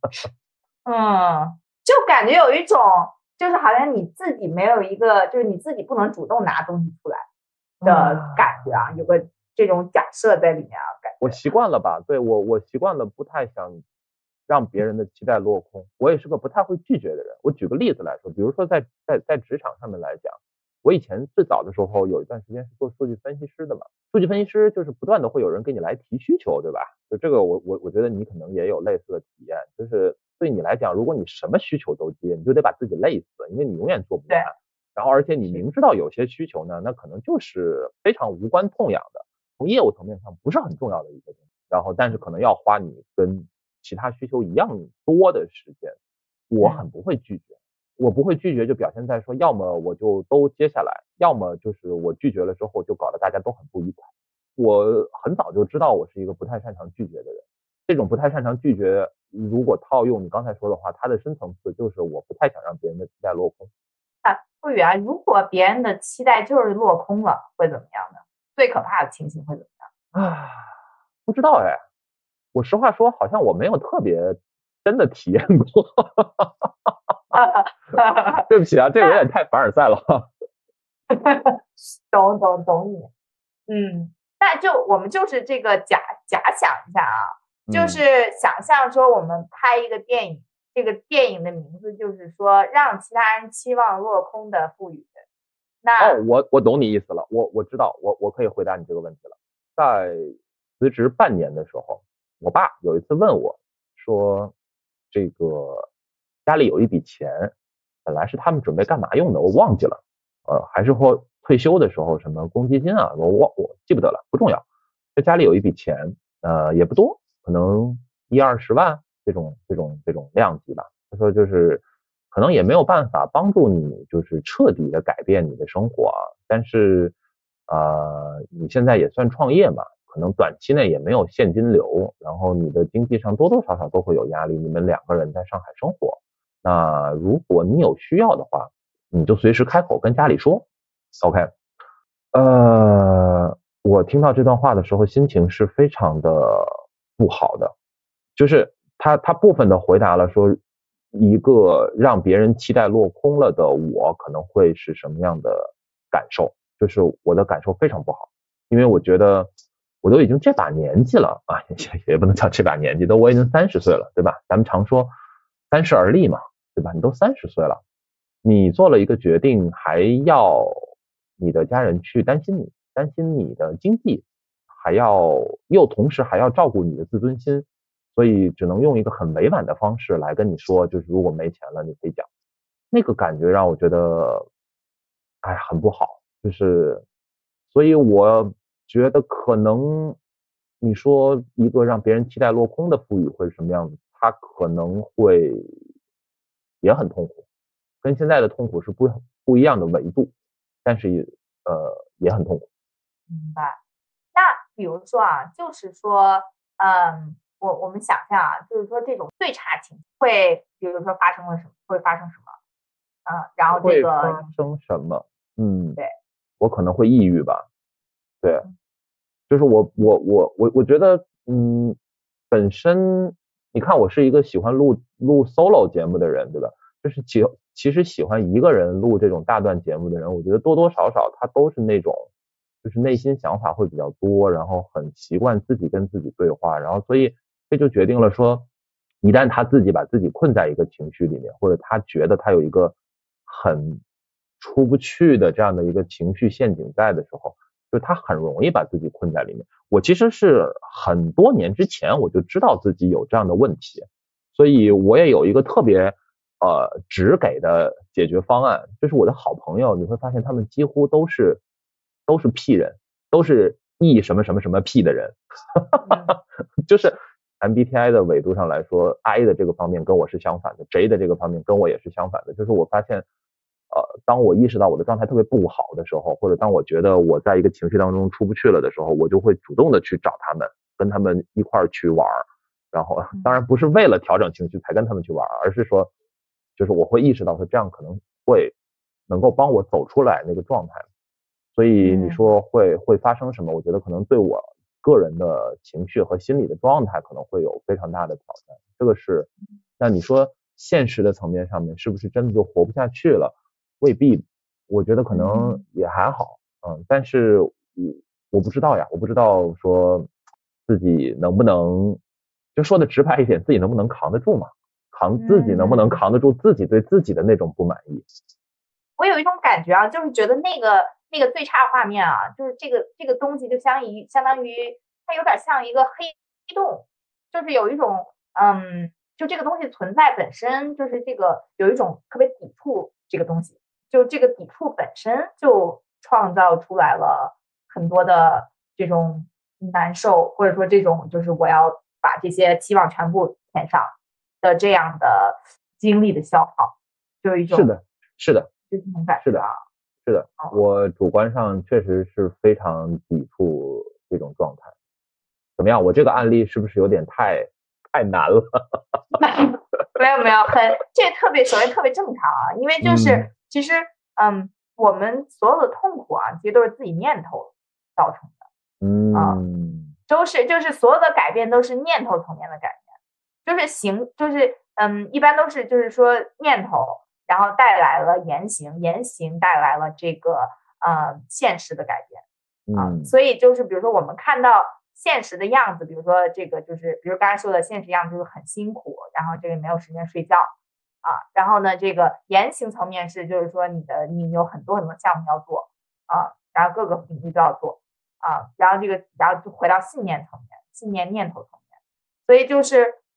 就感觉有一种就是好像你自己没有一个，就是你自己不能主动拿东西出来的感觉啊，有个这种假设在里面啊，感觉我习惯了吧，对，我习惯了不太想让别人的期待落空，我也是个不太会拒绝的人。我举个例子来说，比如说在职场上面来讲，我以前最早的时候有一段时间是做数据分析师的嘛，数据分析师就是不断的会有人给你来提需求，对吧？就这个我觉得你可能也有类似的体验，就是对你来讲，如果你什么需求都接，你就得把自己累死，因为你永远做不完。然后而且你明知道有些需求呢，那可能就是非常无关痛痒的，从业务层面上不是很重要的一个东西，然后但是可能要花你跟其他需求一样多的时间，我很不会拒绝。我不会拒绝就表现在说，要么我就都接下来，要么就是我拒绝了之后就搞得大家都很不愉快。我很早就知道我是一个不太擅长拒绝的人，这种不太擅长拒绝，如果套用你刚才说的话，它的深层次就是我不太想让别人的期待落空。 不语啊，如果别人的期待就是落空了，会怎么样呢？最可怕的情形会怎么样？ 不知道哎，我实话说，好像我没有特别真的体验过。对不起啊，这个有点太凡尔赛了。 懂你。那就我们就是这个假想一下啊，就是想象说我们拍一个电影，这个电影的名字就是说让其他人期望落空的赋予。那我懂你意思了，我知道，我可以回答你这个问题了。在辞职半年的时候，我爸有一次问我说，这个家里有一笔钱，本来是他们准备干嘛用的，我忘记了，还是或退休的时候什么公积金啊，我记不得了，不重要。就家里有一笔钱，也不多，可能10-20万这种量级吧。他说就是可能也没有办法帮助你就是彻底的改变你的生活啊，但是你现在也算创业嘛，可能短期内也没有现金流，然后你的经济上多多少少都会有压力，你们2个人在上海生活，那如果你有需要的话，你就随时开口跟家里说 OK。 我听到这段话的时候心情是非常的不好的，就是他部分的回答了说一个让别人期待落空了的我可能会是什么样的感受，就是我的感受非常不好，因为我觉得我都已经这把年纪了啊，也不能叫这把年纪，我已经30岁了，对吧？咱们常说30而立嘛，对吧？你都30岁了，你做了一个决定，还要你的家人去担心你的经济，又同时还要照顾你的自尊心，所以只能用一个很委婉的方式来跟你说，就是如果没钱了你可以讲。那个感觉让我觉得很不好，就是所以我觉得可能你说一个让别人期待落空的赋予会是什么样子，他可能会也很痛苦，跟现在的痛苦是不一样的维度，但是也很痛苦。 明白。那比如说啊，就是说我们想象啊，就是说这种最差情况会比如说会发生什么然后这个会发生什么？ 对， 我可能会抑郁吧。对，就是我觉得本身你看我是一个喜欢录 solo 节目的人，对吧？就是其实喜欢一个人录这种大段节目的人，我觉得多多少少他都是那种就是内心想法会比较多，然后很习惯自己跟自己对话，然后所以这就决定了说，一旦他自己把自己困在一个情绪里面，或者他觉得他有一个很出不去的这样的一个情绪陷阱在的时候，就他很容易把自己困在里面。我其实是很多年之前我就知道自己有这样的问题，所以我也有一个特别直给的解决方案，就是我的好朋友，你会发现他们几乎都是 P 人，都是 E 什么什么什么 P 的人，就是 MBTI 的纬度上来说 I 的这个方面跟我是相反的， J 的这个方面跟我也是相反的，就是我发现当我意识到我的状态特别不好的时候，或者当我觉得我在一个情绪当中出不去了的时候，我就会主动的去找他们，跟他们一块儿去玩，然后当然不是为了调整情绪才跟他们去玩，而是说就是我会意识到说这样可能会能够帮我走出来那个状态。所以你说会发生什么，我觉得可能对我个人的情绪和心理的状态可能会有非常大的挑战，这个是。那你说现实的层面上面是不是真的就活不下去了？未必，我觉得可能也还好，但是我不知道呀，我不知道说自己能不能，就说的直白一点，自己能不能扛得住嘛？自己能不能扛得住自己对自己的那种不满意？ 我有一种感觉啊，就是觉得那个最差画面啊，就是这个东西就相当于它有点像一个黑洞，就是有一种就这个东西存在本身就是这个有一种特别抵触这个东西，就这个抵触本身就创造出来了很多的这种难受，或者说这种就是我要把这些期望全部填上的这样的精力的消耗，就有一种是的， 就这种感觉啊。 是的，我主观上确实是非常抵触这种状态。怎么样？我这个案例是不是有点太难了？ 没有，这首先特别正常啊，因为就是其实我们所有的痛苦啊，其实都是自己念头造成的。就是所有的改变都是念头层面的改变，就是一般都是就是说念头，然后带来了言行带来了这个现实的改变所以就是比如说我们看到现实的样子，比如说这个就是比如刚才说的现实样子就是很辛苦，然后这个没有时间睡觉然后呢这个言行层面是就是说你有很多项目要做然后各个领域都要做然后就回到信念层面，信念念头层面，所以就是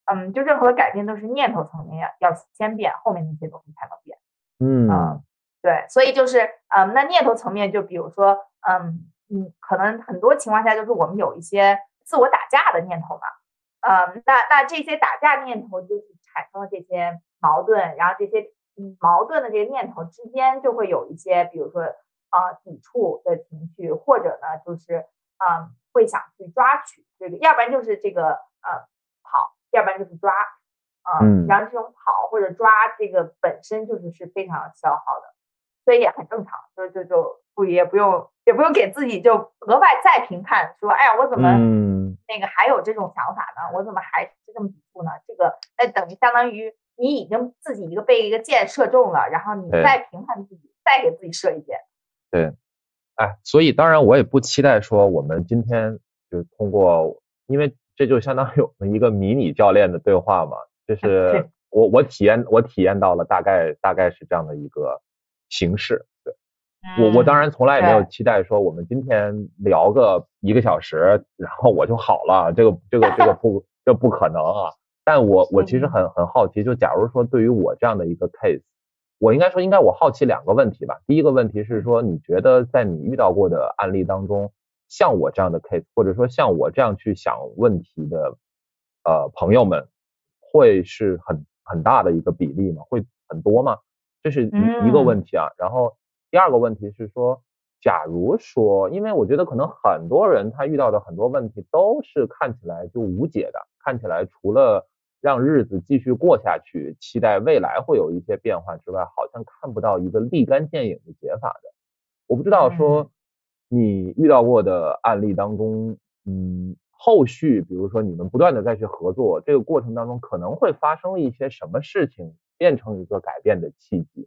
就任何的改变都是念头层面要先变，后面那些东西才能变。对，所以就是那念头层面，就比如说可能很多情况下就是我们有一些自我打架的念头嘛，那这些打架念头就是产生了这些矛盾，然后这些矛盾的这个念头之间就会有一些，比如说抵触的情绪，或者呢就是会想去抓取这个，要不然就是这个跑，要不然就是抓然后这种跑或者抓这个本身就是非常消耗的，所以也很正常，也不用给自己就额外再评判说，哎呀，我怎么那个还有这种想法呢？我怎么还是这么抵触呢？这个等于相当于你已经自己被一个箭射中了，然后你再评判自己，再给自己射一箭。 对，所以当然我也不期待说我们今天就通过，因为这就相当于我们一个迷你教练的对话嘛，就是我体验到了大概是这样的一个形式。对，我当然从来也没有期待说我们今天聊个1个小时，然后我就好了，这不可能啊。但我其实很好奇，就假如说对于我这样的一个 case， 我应该我好奇2个问题吧。第一个问题是说，你觉得在你遇到过的案例当中，像我这样的 case， 或者说像我这样去想问题的朋友们，会是很大的一个比例吗？会很多吗？这是一个问题啊。然后第2个问题是说，假如说，因为我觉得可能很多人他遇到的很多问题都是看起来就无解的，看起来除了让日子继续过下去，期待未来会有一些变化之外，好像看不到一个立竿见影的解法的。我不知道说你遇到过的案例当中，后续比如说你们不断的再去合作，这个过程当中可能会发生一些什么事情，变成一个改变的契机？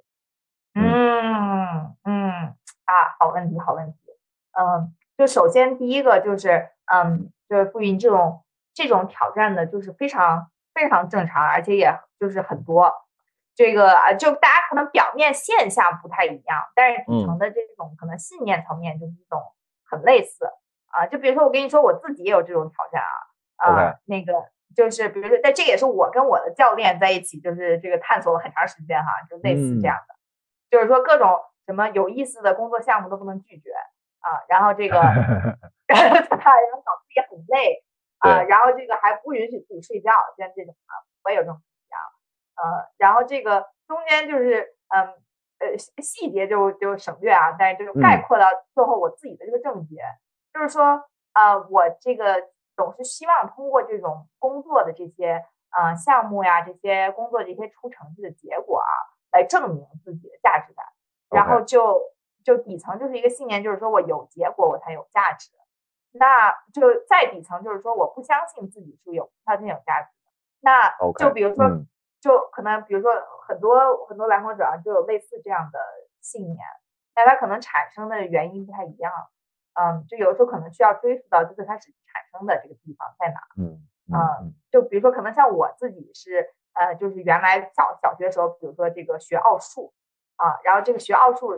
好问题。就首先第一个就是就是付云这种挑战的，就是非常非常正常，而且也就是很多。这个就大家可能表面现象不太一样，但是底层的这种可能信念层面就是一种很类似就比如说我跟你说我自己也有这种挑战那个就是比如说，但这也是我跟我的教练在一起就是这个探索了很长时间就类似这样的，就是说各种什么有意思的工作项目都不能拒绝然后这个然后搞自己很累然后这个还不允许自己睡觉，像这种我也有这种然后这个中间就是细节就省略但是这个概括到最后我自己的这个症结，就是说我这个总是希望通过这种工作的这些项目呀，这些工作这些出成绩的结果来证明自己的价值感，然后就底层就是一个信念，就是说我有结果我才有价值，那就再底层就是说我不相信自己是有条件有价值的，那就比如说就可能比如说很多来访者就有类似这样的信念，但它可能产生的原因不太一样就有的时候可能需要追溯到最开始产生的这个地方在哪就比如说可能像我自己是就是原来小学的时候，比如说这个学奥数然后这个学奥数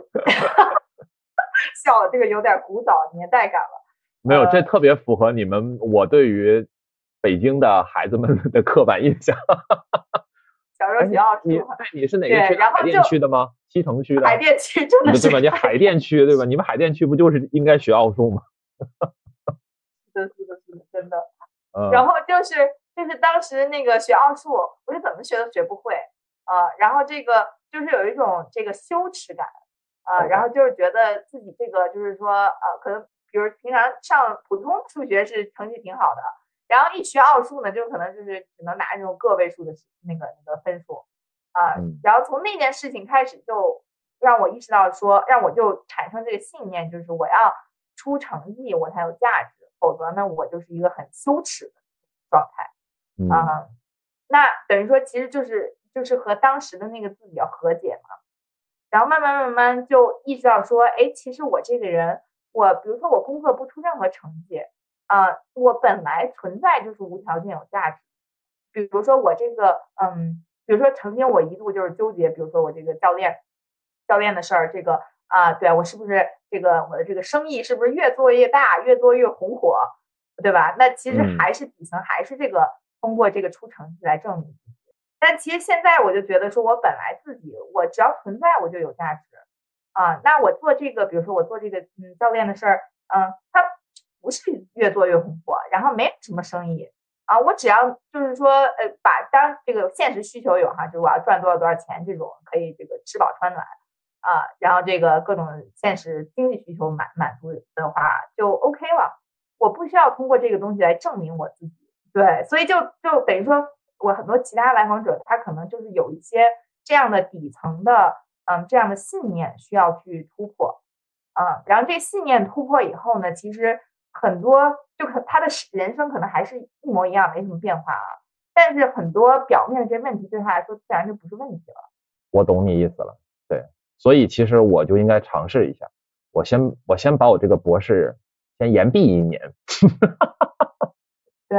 笑了，这个有点古早年代感了。 没有，这特别符合我对于北京的孩子们的刻板印象。 小时候学奥数， 你是哪个区？海淀区的吗？西城区的？ 海淀区真的是对吧？你海淀区对吧？你们海淀区不就是应该学奥数吗？ 是的，真的。然后就是当时那个学奥数，我是怎么学都学不会然后这个就是有一种这个羞耻感然后就是觉得自己这个就是说可能比如平常上普通数学是成绩挺好的，然后一学奥数呢，就可能就是只能拿那种个位数的那个分数然后从那件事情开始，就让我意识到说，让我就产生这个信念，就是我要出成绩我才有价值，否则呢我就是一个很羞耻的状态那等于说其实就是和当时的那个自己要和解嘛，然后慢慢就意识到说，哎，其实我这个人，我比如说我工作不出任何成绩我本来存在就是无条件有价值，比如说我这个比如说曾经我一度就是纠结，比如说我这个教练的事儿，这个对我是不是这个我的这个生意是不是越做越大，越做越红火，对吧？那其实还是底层还是这个通过这个出成绩来证明自己。但其实现在我就觉得说，我本来自己我只要存在我就有价值啊。那我做这个，比如说我做这个教练的事儿，它不是越做越红火，然后没有什么生意啊。我只要就是说把当这个现实需求有哈，就是我要赚多少钱这种可以这个吃饱穿暖啊，然后这个各种现实经济需求满足的话就 OK 了。我不需要通过这个东西来证明我自己。对，所以就等于说我很多其他来访者他可能就是有一些这样的底层的这样的信念需要去突破然后这信念突破以后呢，其实很多他的人生可能还是一模一样，没什么变化但是很多表面的这些问题对他来说自然就不是问题了。 我懂你意思了，对，所以其实我就应该尝试一下，我先把我这个博士先延毕1年。 对，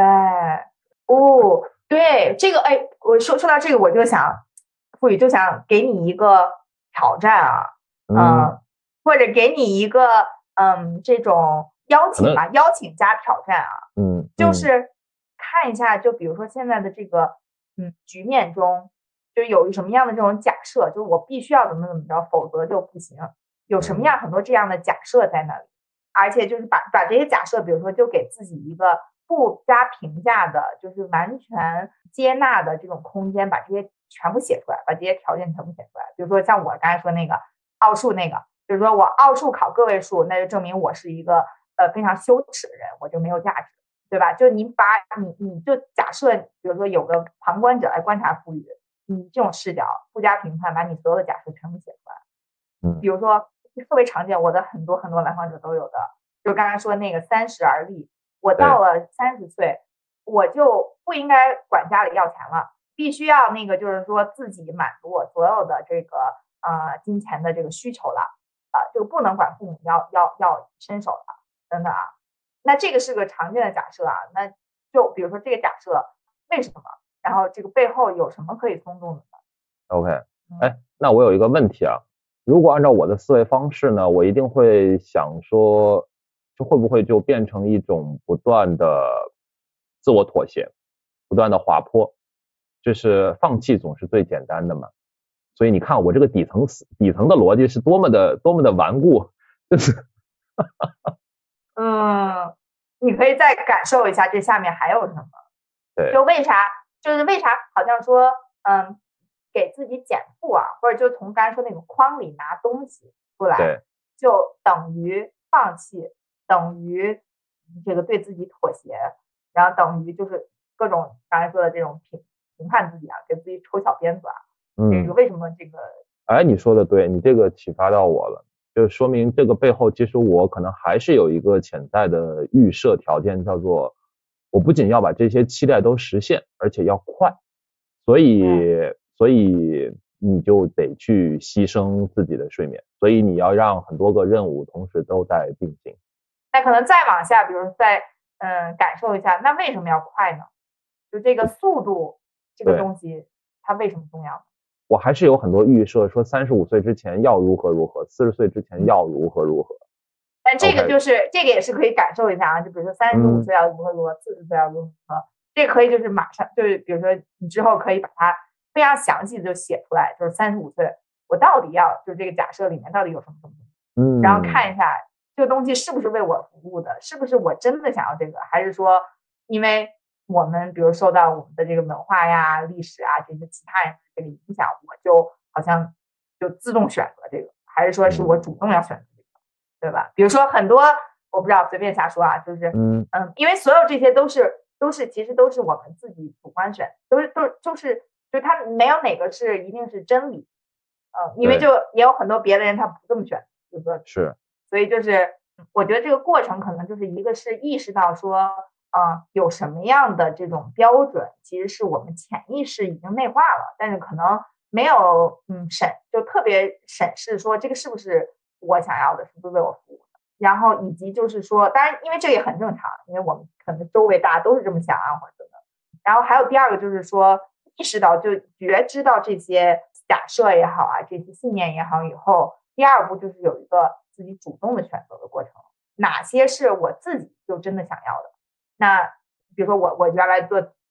对，这个我说到这个，我就想傅宇就想给你一个挑战或者给你一个这种邀请吧，邀请加挑战就是看一下，就比如说现在的这个局面中，就有什么样的这种假设，就是我必须要怎么着，否则就不行，有什么样很多这样的假设在那里，而且就是把这些假设，比如说就给自己一个不加评价的，就是完全接纳的这种空间，把这些全部写出来，把这些条件全部写出来。比如说像我刚才说那个奥数那个，就是说我奥数考个位数，那就证明我是一个非常羞耻的人，我就没有价值，对吧？就你就假设，比如说有个旁观者来观察傅宇，你这种视角不加评判，把你所有的假设全部写出来。比如说特别常见，我的很多来访者都有的，就刚才说那个30而立。我到了30岁，我就不应该管家里要钱了，必须要那个就是说自己满足我所有的这个金钱的这个需求了就不能管父母要伸手了等等那这个是个常见的假设那就比如说这个假设为什么，然后这个背后有什么可以松动的呢 ？OK， 那我有一个问题如果按照我的思维方式呢，我一定会想说，这会不会就变成一种不断的自我妥协，不断的滑坡，就是放弃总是最简单的嘛。所以你看我这个底层的逻辑是多么的顽固，就是你可以再感受一下这下面还有什么。 对， 就为啥好像说给自己减负或者就从刚才说那个框里拿东西出来，就等于放弃，等于这个对自己妥协，然后等于就是各种刚才说的这种评判自己给自己抽小鞭子这个为什么这个你说的对，你这个启发到我了，就说明这个背后其实我可能还是有一个潜在的预设条件，叫做我不仅要把这些期待都实现，而且要快，所以你就得去牺牲自己的睡眠，所以你要让很多个任务同时都在并行。 那可能再往下，比如再感受一下，那为什么要快呢？就这个速度这个东西它为什么重要呢？ 我还是有很多预设，说35岁之前要如何如何，40岁之前要如何如何。 但这个就是这个也是可以感受一下就比如说35岁要如何如何，40岁要如何，这可以就是马上就是比如说你之后可以把它非常详细的就写出来，就是35岁我到底要就这个假设里面到底有什么东西，然后看一下这个东西是不是为我服务的，是不是我真的想要这个，还是说因为我们比如受到我们的这个文化呀、历史这些其他人的这个影响，我就好像就自动选择这个，还是说是我主动要选择这个，对吧？比如说很多我不知道随便瞎说就是因为所有这些都是其实都是我们自己主观选，就是它没有哪个是一定是真理，因为就也有很多别的人他不这么选， 是， 所以就是我觉得这个过程可能就是一个是意识到说有什么样的这种标准其实是我们潜意识已经内化了，但是可能没有就特别审视说这个是不是我想要的，是不是为我服务的，然后以及就是说当然因为这个也很正常，因为我们可能周围大家都是这么想或者怎么，然后还有第二个就是说意识到就觉知到这些假设也好这些信念也好以后，第二步就是有一个自己主动的选择的过程，哪些是我自己就真的想要的。那比如说我原来做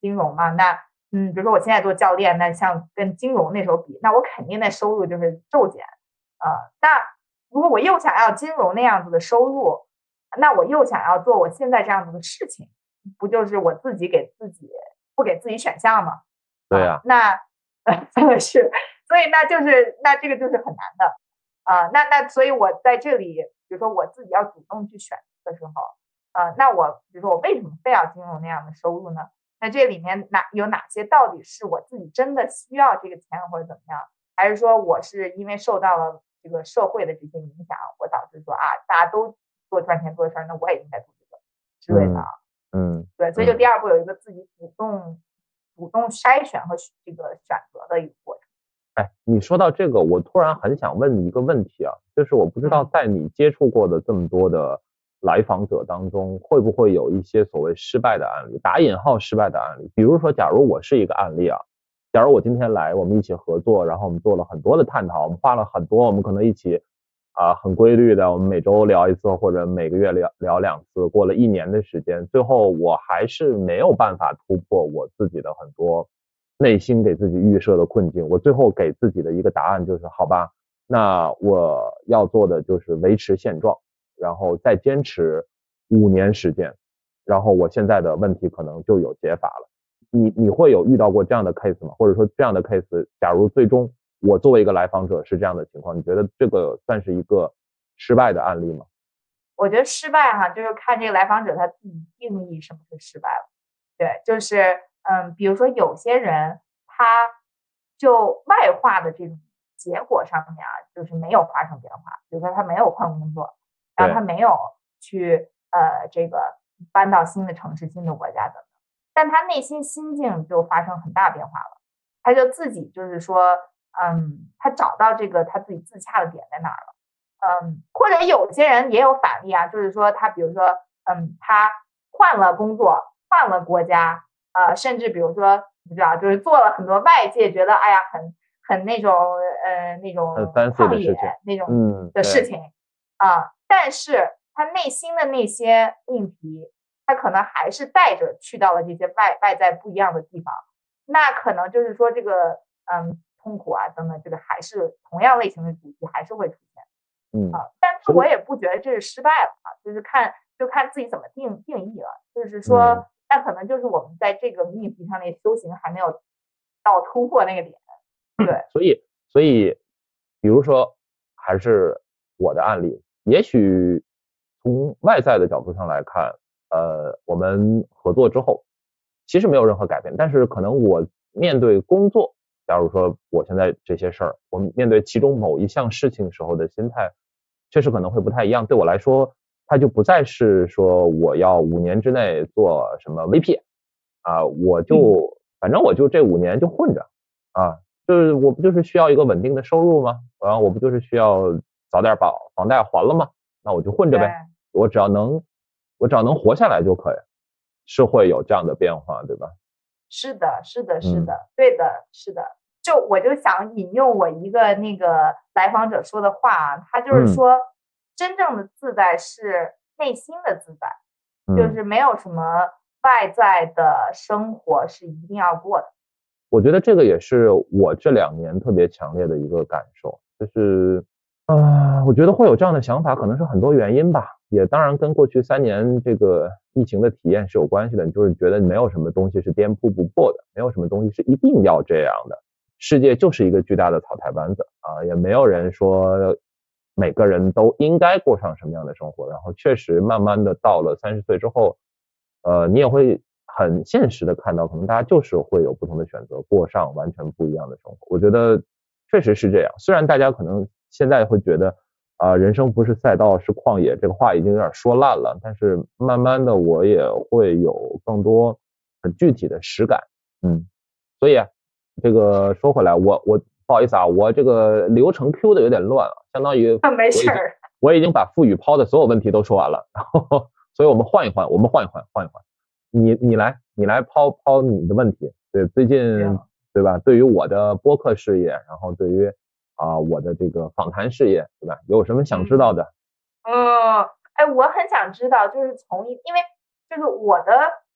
金融嘛，那比如说我现在做教练，那像跟金融那时候比，那我肯定的收入就是骤减。那如果我又想要金融那样子的收入，那我又想要做我现在这样子的事情，不就是我自己不给自己选项吗？ 对呀。 那是，所以那这个就是很难的那所以我在这里，比如说我自己要主动去选的时候，那我比如说我为什么非要金融那样的收入呢？那这里面有哪些到底是我自己真的需要这个钱或者怎么样，还是说我是因为受到了这个社会的这些影响，我导致说大家都做赚钱做事儿，那我也应该做这个之类的。对，所以就第二步有一个自己主动筛选和这个选择的一个过程。 你说到这个，我突然很想问你一个问题啊，就是我不知道在你接触过的这么多的来访者当中，会不会有一些所谓失败的案例，打引号失败的案例。比如说假如我是一个案例啊，假如我今天来，我们一起合作，然后我们做了很多的探讨，我们花了很多，我们可能一起很规律的，我们每周聊一次或者每个月聊2次，过了1年的时间，最后我还是没有办法突破我自己的很多内心给自己预设的困境，我最后给自己的一个答案就是好吧，那我要做的就是维持现状，然后再坚持5年时间，然后我现在的问题可能就有解法了。你会有遇到过这样的 case 吗？或者说这样的 case 假如最终我作为一个来访者是这样的情况，你觉得这个算是一个失败的案例吗？ 我觉得失败就是看这个来访者他自己定义什么是失败了。对，就是比如说有些人他就外化的这种结果上面就是没有发生变化，比如说他没有换工作，然后他没有去这个搬到新的城市、新的国家等等，但他内心心境就发生很大变化了，他就自己就是说他找到这个他自己自洽的点在哪儿了。或者有些人也有反例就是说他比如说他换了工作，换了国家，甚至比如说不知道就是做了很多外界觉得哎呀很那种那种创业那种的事情但是他内心的那些命题，他可能还是带着去到了这些外在不一样的地方，那可能就是说这个痛苦等等，这个还是同样类型的主题还是会出现。但是我也不觉得这是失败了就是看自己怎么定义了，就是说那可能就是我们在这个命题上的修行还没有到突破那个点。对， 所以比如说还是我的案例，也许从外在的角度上来看我们合作之后其实没有任何改变，但是可能我面对工作，假如说我现在这些事儿，我面对其中某一项事情时候的心态确实可能会不太一样。对我来说它就不再是说我要5年之内做什么 VP我就反正我就这5年就混着就是我不就是需要一个稳定的收入吗？然后我不就是需要早点把房贷还了吗？那我就混着呗，我只要能活下来就可以，是会有这样的变化，对吧？ 是的，对的，是的。就我就想引用我一个那个来访者说的话他就是说真正的自在是内心的自在，就是没有什么外在的生活是一定要过的。 我觉得这个也是我这2年特别强烈的一个感受，就是我觉得会有这样的想法可能是很多原因吧，也当然跟过去3年这个疫情的体验是有关系的，就是觉得没有什么东西是颠扑不破的，没有什么东西是一定要这样的，世界就是一个巨大的草台班子也没有人说每个人都应该过上什么样的生活。然后确实慢慢的到了30岁之后你也会很现实的看到可能大家就是会有不同的选择，过上完全不一样的生活。我觉得确实是这样，虽然大家可能现在会觉得人生不是赛道是旷野，这个话已经有点说烂了，但是慢慢的我也会有更多很具体的实感所以这个说回来我不好意思我这个流程 Q 的有点乱相当于没事我已经把付宇抛的所有问题都说完了，然后所以我们换一换你来抛你的问题。对，最近对吧，对于我的播客事业，然后对于我的这个访谈事业，对吧，有什么想知道的？ 我很想知道，就是因为就是我的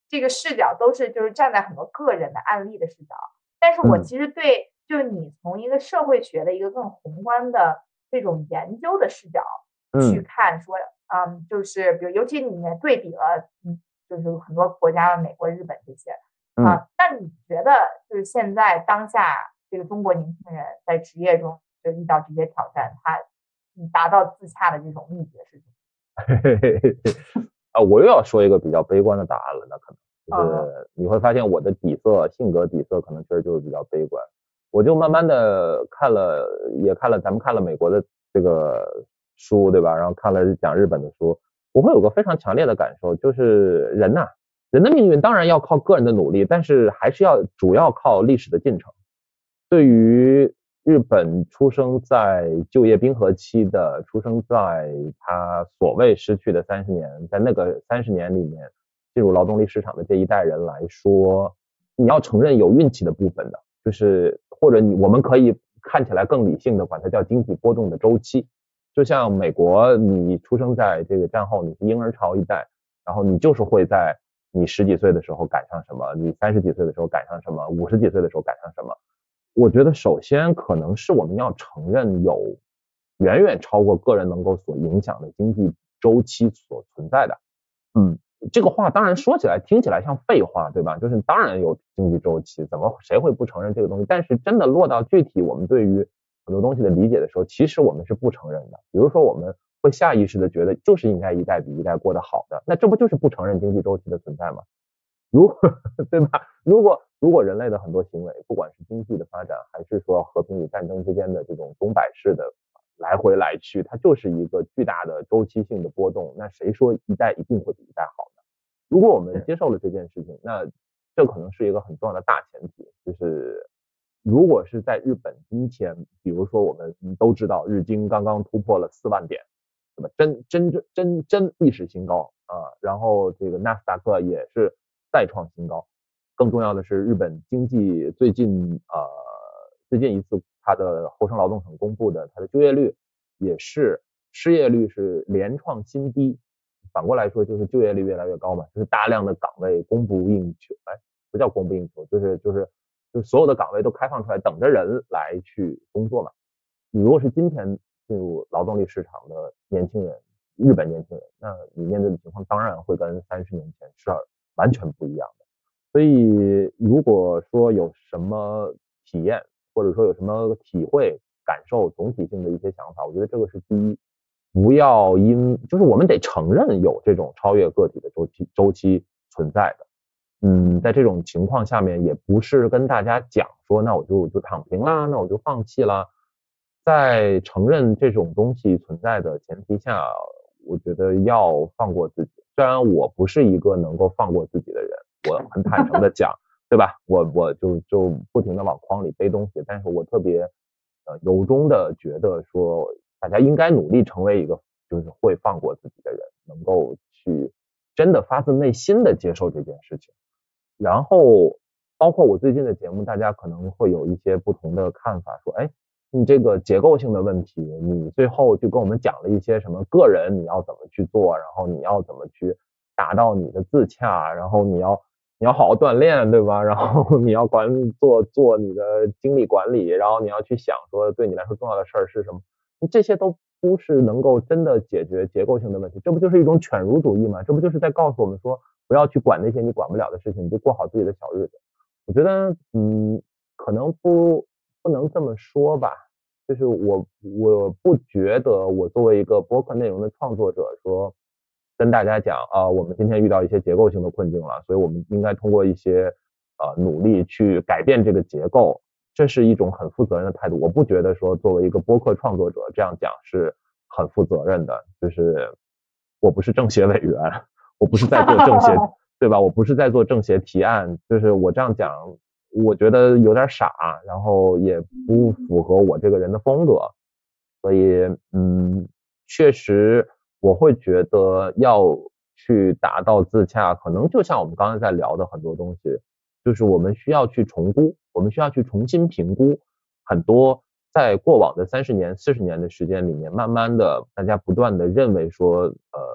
这个视角都是就是站在很多个人的案例的视角，但是我其实对就是你从一个社会学的一个更宏观的这种研究的视角去看说，就是比如尤其你对比了，就是很多国家，美国、日本这些，那你觉得就是现在当下这个中国年轻人在职业中就遇到这些挑战，他达到自洽的这种秘诀是什么？ 我又要说一个比较悲观的答案了，那可能就是你会发现我的底色性格底色可能确实就是比较悲观。我就慢慢的咱们看了美国的这个书，对吧？然后看了讲日本的书，我会有个非常强烈的感受，就是人的命运当然要靠个人的努力，但是还是主要靠历史的进程。对于日本出生在就业冰河期的，出生在他所谓失去的30年，在那个30年里面进入劳动力市场的这一代人来说，你要承认有运气的部分的，就是或者我们可以看起来更理性的管它叫经济波动的周期。就像美国，你出生在这个战后，你是婴儿潮一代，然后你就是会在你10几岁的时候赶上什么，你30几岁的时候赶上什么，50几岁的时候赶上什么。我觉得首先可能是我们要承认有远远超过个人能够所影响的经济周期所存在的。这个话当然说起来听起来像废话，对吧？就是当然有经济周期，谁会不承认这个东西？但是真的落到具体我们对于很多东西的理解的时候，其实我们是不承认的。比如说我们会下意识的觉得就是应该一代比一代过得好的，那这不就是不承认经济周期的存在吗？对吧？如果人类的很多行为，不管是经济的发展，还是说和平与战争之间的这种钟摆式的来回来去，它就是一个巨大的周期性的波动。那谁说一代一定会比一代好呢？如果我们接受了这件事情，那这可能是一个很重要的大前提，就是如果是在日本今天，比如说我们都知道日经刚刚突破了4万点，对吧？真历史新高啊！然后这个纳斯达克也是再创新高。更重要的是，日本经济最近一次它的厚生劳动省公布的它的就业率也是失业率是连创新低，反过来说就是就业率越来越高嘛，就是大量的岗位供不应求，不叫供不应求，就是所有的岗位都开放出来等着人来去工作嘛。你如果是今天进入劳动力市场的年轻人，日本年轻人，那你面对的情况当然会跟30年前是完全不一样的。所以如果说有什么体验，或者说有什么体会、感受、总体性的一些想法，我觉得这个是第一，不要就是我们得承认有这种超越个体的周期存在的。在这种情况下面，也不是跟大家讲说，那我就躺平啦，那我就放弃啦。在承认这种东西存在的前提下，我觉得要放过自己。虽然我不是一个能够放过自己的人，我很坦诚的讲，对吧？我就不停的往筐里背东西，但是我特别由衷的觉得说，大家应该努力成为一个就是会放过自己的人，能够去真的发自内心的接受这件事情。然后包括我最近的节目，大家可能会有一些不同的看法，说你这个结构性的问题，你最后就跟我们讲了一些什么个人你要怎么去做，然后你要怎么去达到你的自洽，然后你要好好锻炼，对吧？然后你要做你的精力管理，然后你要去想说对你来说重要的事儿是什么，这些都不是能够真的解决结构性的问题，这不就是一种犬儒主义吗？这不就是在告诉我们说不要去管那些你管不了的事情，你就过好自己的小日子。我觉得可能不能这么说吧，就是我不觉得我作为一个播客内容的创作者说跟大家讲我们今天遇到一些结构性的困境了，所以我们应该通过一些努力去改变这个结构，这是一种很负责任的态度。我不觉得说作为一个播客创作者这样讲是很负责任的，就是我不是政协委员，我不是在做政协对吧？我不是在做政协提案，就是我这样讲我觉得有点傻，然后也不符合我这个人的风格。所以确实我会觉得要去达到自洽，可能就像我们刚才在聊的很多东西，就是我们需要去重估，我们需要去重新评估很多在过往的30年40年的时间里面，慢慢的大家不断的认为说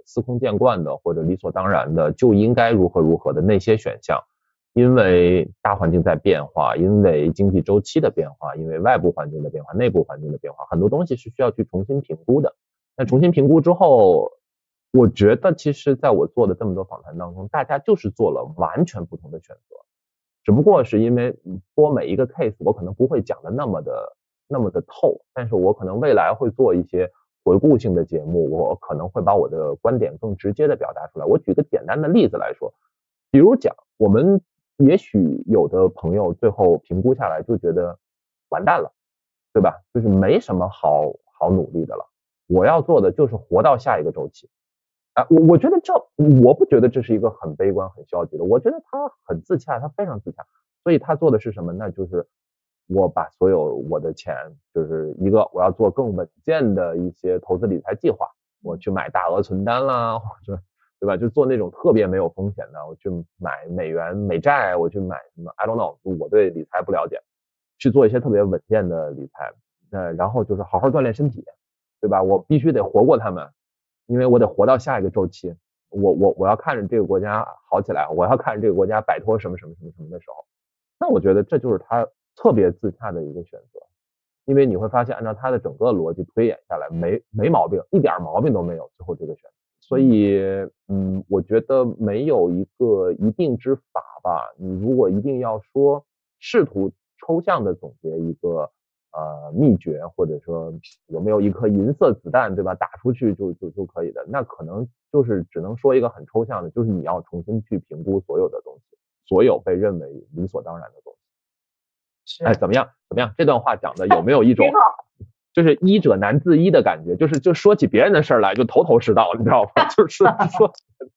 司空见惯的或者理所当然的就应该如何如何的那些选项，因为大环境在变化，因为经济周期的变化，因为外部环境的变化，内部环境的变化，很多东西是需要去重新评估的。那重新评估之后，我觉得其实在我做的这么多访谈当中，大家就是做了完全不同的选择，只不过是因为播每一个 case 我可能不会讲的那么的透，但是我可能未来会做一些回顾性的节目，我可能会把我的观点更直接的表达出来。我举个简单的例子来说，比如讲我们也许有的朋友最后评估下来就觉得完蛋了，对吧？就是没什么好努力的了，我要做的就是活到下一个周期。我觉得我不觉得这是一个很悲观很消极的，我觉得他很自洽，他非常自洽。所以他做的是什么？那就是我把所有我的钱，就是一个我要做更稳健的一些投资理财计划，我去买大额存单啦，或者对吧？就做那种特别没有风险的，我去买美元美债，我去买什么 I don't know， 我对理财不了解，去做一些特别稳健的理财。然后就是好好锻炼身体，对吧？我必须得活过他们，因为我得活到下一个周期。我要看着这个国家好起来，我要看着这个国家摆脱什么什么什么什么的时候，那我觉得这就是他特别自洽的一个选择。因为你会发现按照他的整个逻辑推演下来，没毛病，一点毛病都没有，最后这个选择。所以我觉得没有一个一定之法吧。你如果一定要说试图抽象的总结一个秘诀，或者说有没有一颗银色子弹，对吧？打出去就可以的，那可能就是只能说一个很抽象的，就是你要重新去评估所有的东西，所有被认为理所当然的东西。哎，怎么样？这段话讲的有没有一种就是医者难自医的感觉？就说起别人的事儿来就头头是道，你知道吗？就是说，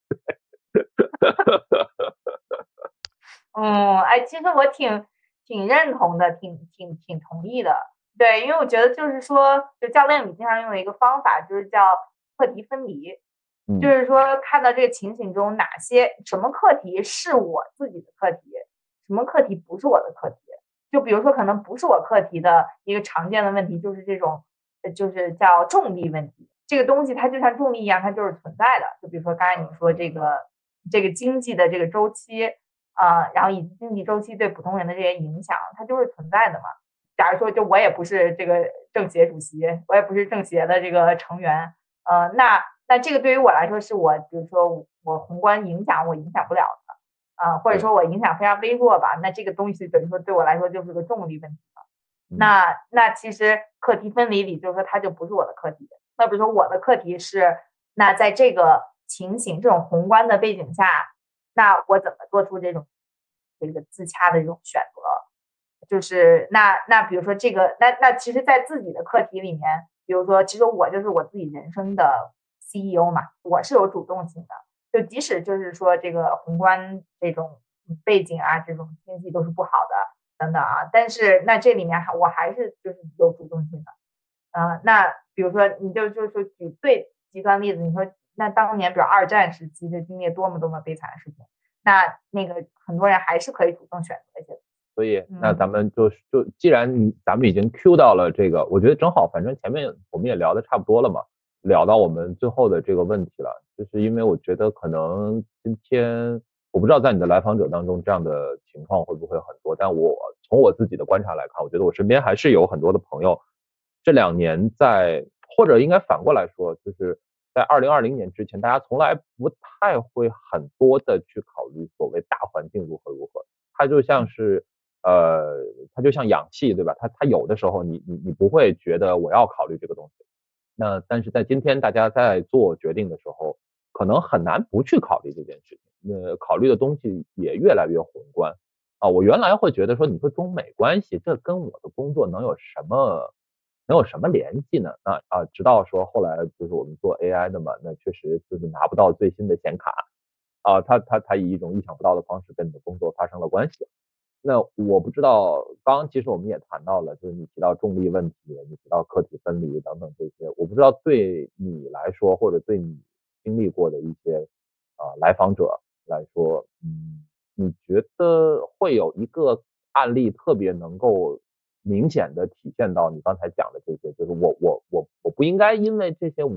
其实我挺认同的，挺同意的。对，因为我觉得就是说，就教练里经常用的一个方法，就是叫课题分离，就是说看到这个情形中什么课题是我自己的课题，什么课题不是我的课题。就比如说可能不是我课题的一个常见的问题，就是这种就是叫重力问题。这个东西它就像重力一样，它就是存在的。就比如说刚才你说这个经济的这个周期然后以及经济周期对普通人的这些影响，它就是存在的嘛。假如说就我也不是这个政协主席，我也不是政协的这个成员，那这个对于我来说是我比如说我宏观影响我影响不了的或者说我影响非常微弱吧，那这个东西等于说对我来说就是个重力问题了。那其实课题分离里就是说它就不是我的课题。那比如说我的课题是，那在这个情形这种宏观的背景下，那我怎么做出这个自洽的这种选择？就是那比如说这个那其实在自己的课题里面，比如说其实我就是我自己人生的 CEO 嘛，我是有主动性的。就即使就是说这个宏观这种背景这种经济都是不好的等等但是那这里面我还是就是有主动性的。那比如说你就是举最极端例子，你说那当年比如二战时期就经历多么悲惨的事情，那个很多人还是可以主动选择一些。 所以那咱们就既然咱们已经 Q 到了这个，我觉得正好，反正前面我们也聊得差不多了嘛，聊到我们最后的这个问题了。就是因为我觉得可能今天我不知道在你的来访者当中这样的情况会不会很多，但我从我自己的观察来看，我觉得我身边还是有很多的朋友这2年或者应该反过来说，就是在2020年之前，大家从来不太会很多的去考虑所谓大环境如何，它就像是它就像氧气，对吧？它有的时候你不会觉得我要考虑这个东西，但是在今天大家在做决定的时候，可能很难不去考虑这件事情。考虑的东西也越来越宏观我原来会觉得说，你说中美关系，这跟我的工作能有什么联系呢？直到说后来就是我们做 AI 的嘛，那确实就是拿不到最新的显卡它以一种意想不到的方式跟你的工作发生了关系。那我不知道，刚刚其实我们也谈到了，就是你提到重力问题，你提到课题分离等等这些，我不知道对你来说，或者对你经历过的一些来访者来说，你觉得会有一个案例特别能够明显的体现到你刚才讲的这些，就是我不应该因为这些我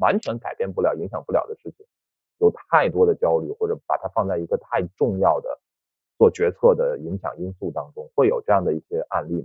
完全改变不了、影响不了的事情，有太多的焦虑，或者把它放在一个太重要的做决策的影响因素当中，会有这样的一些案例吗？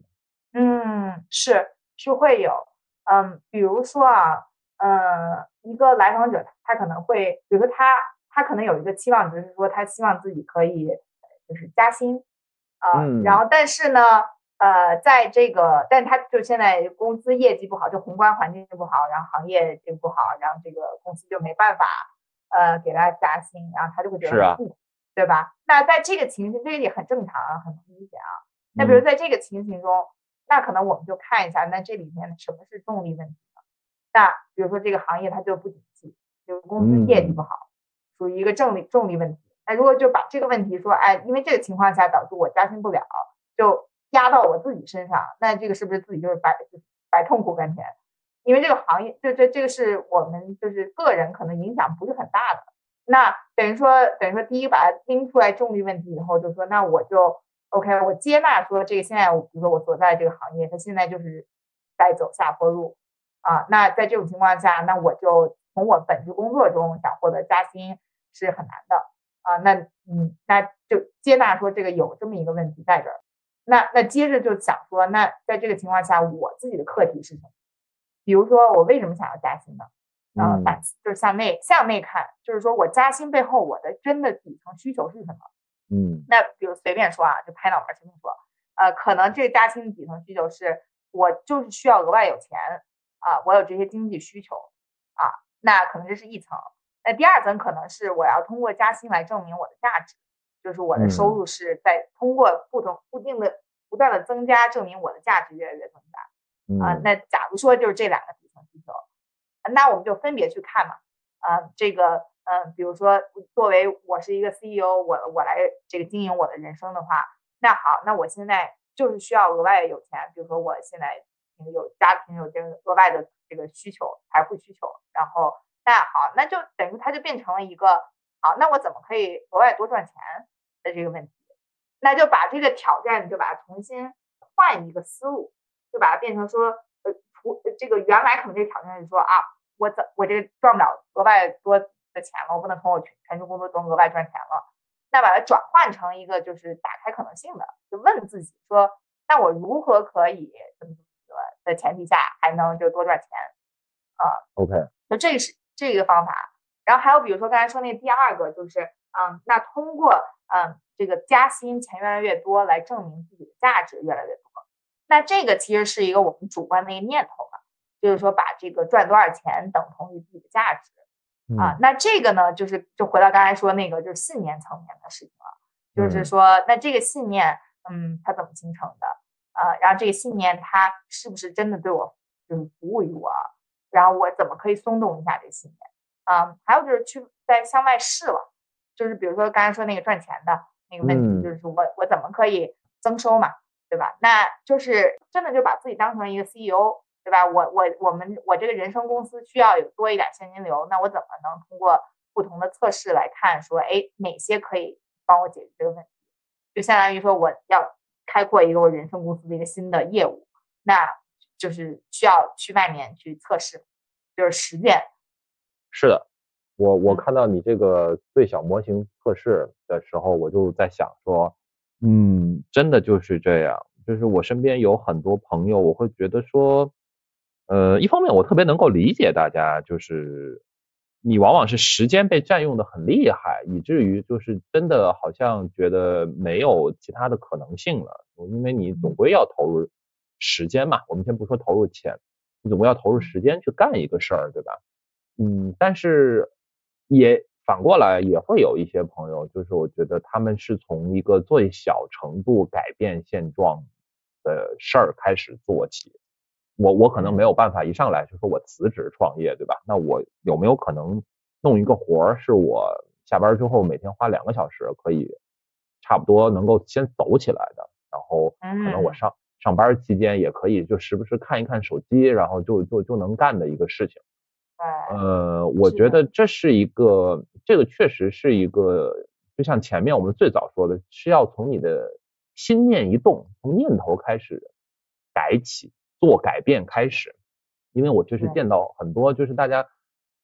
是会有。比如说啊，一个来访者他可能会，比如说他可能有一个期望值是说他希望自己可以就是加薪然后但是呢在这个，但他就现在公司业绩不好，就宏观环境不好，然后行业这个不好，然后这个公司就没办法给他加薪，然后他就会觉得很痛苦，对吧？那在这个情形，这个也很正常啊，很理解啊。那比如在这个情形中，那可能我们就看一下，那这里面什么是重力问题呢？那比如说这个行业它就不景气，就是公司业绩不好，属于一个重力问题。那如果就把这个问题说，哎，因为这个情况下导致我加薪不了，就压到我自己身上，那这个是不是自己就是白痛苦半天？因为这个行业，这个是我们就是个人可能影响不是很大的。那等于说第一把它拎出来重力问题以后，就说那我就 OK， 我接纳说这个现在比如说我所在这个行业，它现在就是在走下坡路那在这种情况下，那我就从我本职工作中想获得加薪是很难的那就接纳说这个有这么一个问题在这儿。那接着就想说，那在这个情况下，我自己的课题是什么？比如说，我为什么想要加薪呢？反思就是向内看，就是说我加薪背后我的真的底层需求是什么？那比如随便说就拍脑门随便说，可能这个加薪的底层需求是我就是需要额外有钱我有这些经济需求那可能这是一层。那第二层可能是我要通过加薪来证明我的价值。就是我的收入是在通过不断的增加，证明我的价值越来越增加那假如说就是这两个底层需求，那我们就分别去看嘛这个比如说作为我是一个 CEO， 我来这个经营我的人生的话，那好，那我现在就是需要额外有钱，比如说我现在有家庭有这个额外的这个需求，财富需求，然后那好，那就等于它就变成了一个好，那我怎么可以额外多赚钱的这个问题？那就把这个挑战，就把它重新换一个思路，就把它变成说，这个原来可能这个挑战是说我这个赚不了额外多的钱了，我不能从我全职工作中额外赚钱了。那把它转换成一个就是打开可能性的，就问自己说，那我如何可以怎么的前提下还能就多赚钱 OK， 就这是这个方法。然后还有比如说刚才说那第二个就是那通过这个加薪钱越来越多来证明自己的价值越来越多。那这个其实是一个我们主观的一个念头嘛，就是说把这个赚多少钱等同于自己的价值那这个呢就回到刚才说那个就是信念层面的事情了，就是说那这个信念它怎么形成的然后这个信念它是不是真的对我就是服务于我，然后我怎么可以松动一下这个信念还有就是去再向外试了，就是比如说刚才说那个赚钱的那个问题，就是说我怎么可以增收嘛，对吧？那就是真的就把自己当成一个 CEO， 对吧？我这个人生公司需要有多一点现金流，那我怎么能通过不同的测试来看说，哎，哪些可以帮我解决这个问题？就相当于说我要开阔一个我人生公司的一个新的业务，那就是需要去外面去测试，就是实践。 是的，我看到你这个最小模型测试的时候，我就在想说，真的就是这样。就是我身边有很多朋友，我会觉得说，一方面我特别能够理解大家，就是你往往是时间被占用的很厉害，以至于就是真的好像觉得没有其他的可能性了，因为你总归要投入时间嘛。我们先不说投入钱，你总归要投入时间去干一个事儿，对吧？但是也反过来也会有一些朋友，就是我觉得他们是从一个最小程度改变现状的事儿开始做起。我可能没有办法一上来就说我辞职创业，对吧？那我有没有可能弄一个活儿，是我下班之后每天花2个小时可以差不多能够先走起来的，然后可能我上班期间也可以就时不时看一看手机，然后就能干的一个事情。我觉得这个确实是一个，就像前面我们最早说的，是要从你的心念一动，从念头开始改起，做改变开始。因为我就是见到很多就是大家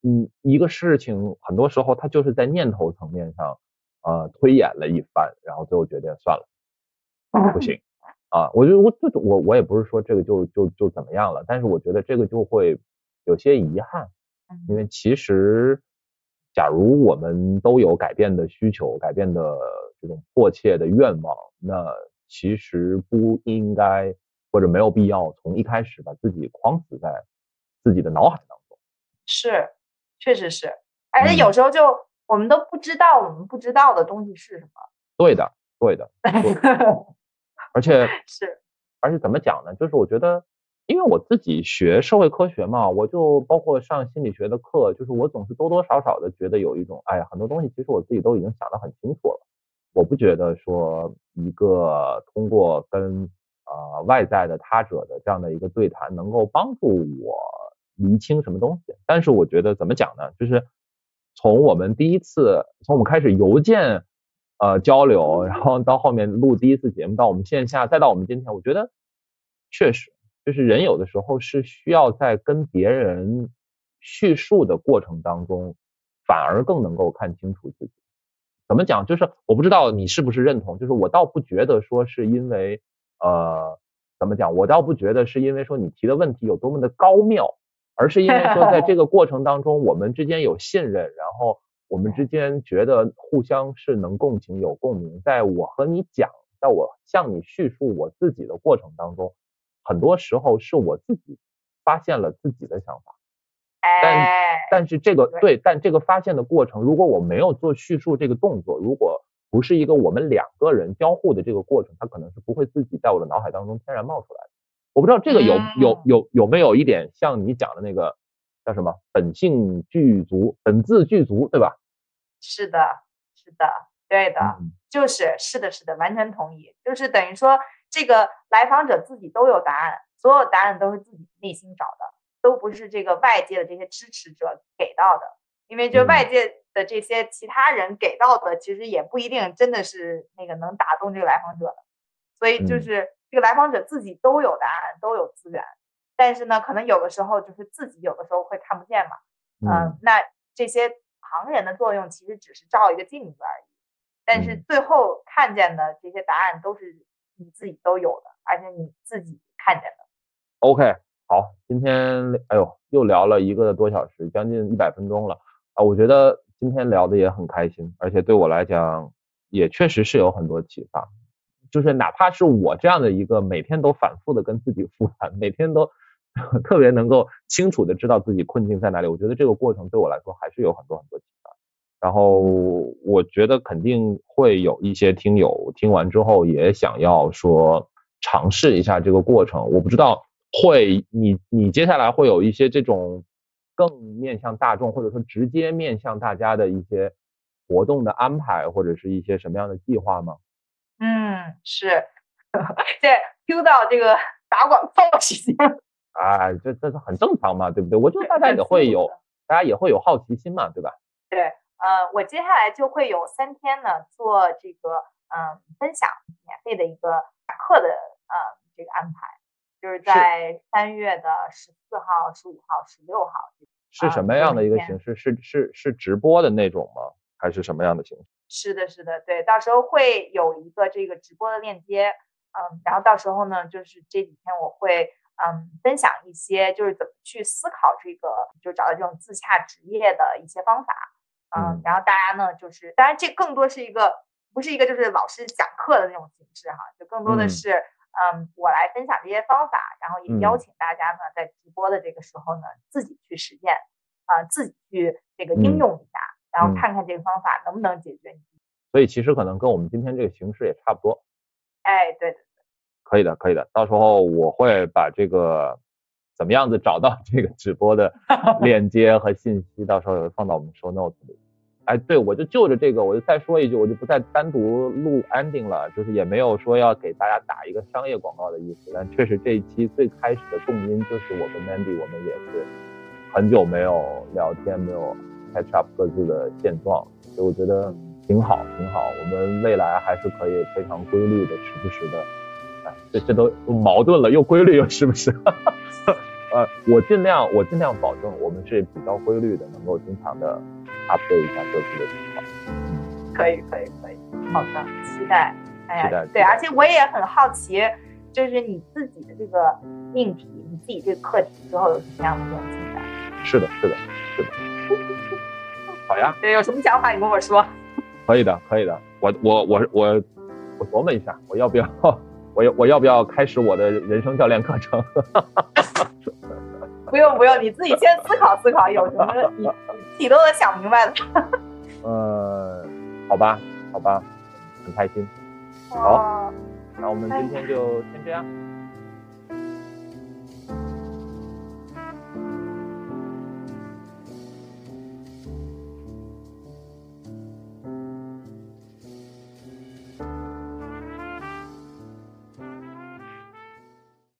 一个事情很多时候它就是在念头层面上推演了一番，然后最后决定算了，不行啊。我觉得我也不是说这个就怎么样了，但是我觉得这个就会有些遗憾，因为其实假如我们都有改变的需求，改变的这种迫切的愿望，那其实不应该或者没有必要从一开始把自己框死在自己的脑海当中。 是，确实是，而且有时候就我们都不知道我们不知道的东西是什么。 对的，对的。而且怎么讲呢？就是我觉得，因为我自己学社会科学嘛，我就包括上心理学的课，就是我总是多多少少的觉得有一种，哎呀，很多东西其实我自己都已经想得很清楚了。我不觉得说一个通过跟外在的他者的这样的一个对谈能够帮助我厘清什么东西。但是我觉得怎么讲呢？就是从我们开始邮件交流，然后到后面录第一次节目，到我们线下，再到我们今天，我觉得确实就是人有的时候是需要在跟别人叙述的过程当中，反而更能够看清楚自己。怎么讲？就是我不知道你是不是认同，就是我倒不觉得说是因为怎么讲？我倒不觉得是因为说你提的问题有多么的高妙，而是因为说在这个过程当中我们之间有信任，然后我们之间觉得互相是能共情有共鸣。在我和你讲，在我向你叙述我自己的过程当中，很多时候是我自己发现了自己的想法。但是这个发现的过程，如果我没有做叙述这个动作，如果不是一个我们两个人交互的这个过程，它可能是不会自己在我的脑海当中天然冒出来的。我不知道这个有没有一点像你讲的那个叫什么本自具足，对吧？ 是的，对的，是的，完全同意。就是等于说这个来访者自己都有答案，所有答案都是自己内心找的，都不是这个外界的这些支持者给到的。因为就外界的这些其他人给到的，其实也不一定真的是那个能打动这个来访者的。所以就是这个来访者自己都有答案，都有资源，但是呢，可能有的时候就是自己有的时候会看不见嘛。那这些旁人的作用其实只是照一个镜子而已，但是最后看见的这些答案都是你自己都有的，而且你自己看见的。 OK， 好，今天又聊了1个多小时，将近100分钟了啊！我觉得今天聊的也很开心，而且对我来讲也确实是有很多启发。就是哪怕是我这样的一个每天都反复的跟自己复盘，每天都特别能够清楚的知道自己困境在哪里，我觉得这个过程对我来说还是有很多启发。然后我觉得肯定会有一些听友听完之后也想要说尝试一下这个过程。我不知道你接下来会有一些这种更面向大众，或者说直接面向大家的一些活动的安排，或者是一些什么样的计划吗？ 是现在 Q 到这个打广告时间。 这是很正常嘛，对不对？我觉得大家也会有好奇心嘛，对吧？ 对，我接下来就会有3天呢做这个分享免费的一个课的这个安排，就是在3月的14号、15号、16号。 是什么样的一个形式？是直播的那种吗？还是什么样的形式？ 是的，对，到时候会有一个这个直播的链接，然后到时候呢，就是这几天我会分享一些就是怎么去思考这个，就找到这种自洽职业的一些方法，然后大家呢就是当然这更多是不是一个就是老师讲课的那种形式哈，就更多的是我来分享这些方法，然后也邀请大家呢在直播的这个时候呢自己去实践，自己去这个应用一下，然后看看这个方法能不能解决你。 所以其实可能跟我们今天这个形式也差不多。 对。 可以的，到时候我会把这个怎么样子找到这个直播的链接和信息，到时候也会放到我们 show notes 里。对，我就着这个，我就再说一句，我就不再单独录 ending 了，就是也没有说要给大家打一个商业广告的意思，但确实这一期最开始的动因就是我跟 Mandy， 我们也是很久没有聊天，没有 catch up 各自的现状，所以我觉得挺好。我们未来还是可以非常规律的，时不时的，这都矛盾了，又规律又时不时。 我尽量保证我们是比较规律的，能够经常的 update 一下各自的情况。 可以，好的，期待。哎呀，对，而且我也很好奇，就是你自己的这个命题，你自己这个课题之后有什么样的这种进展？ 是的。好呀， 对，有什么想法你跟我说。 可以的。我琢磨一下，我要不要开始我的人生教练课程？ 不用，你自己先思考，有什么你自己都能想明白的。 好吧，很开心。好，那我们今天就先这样。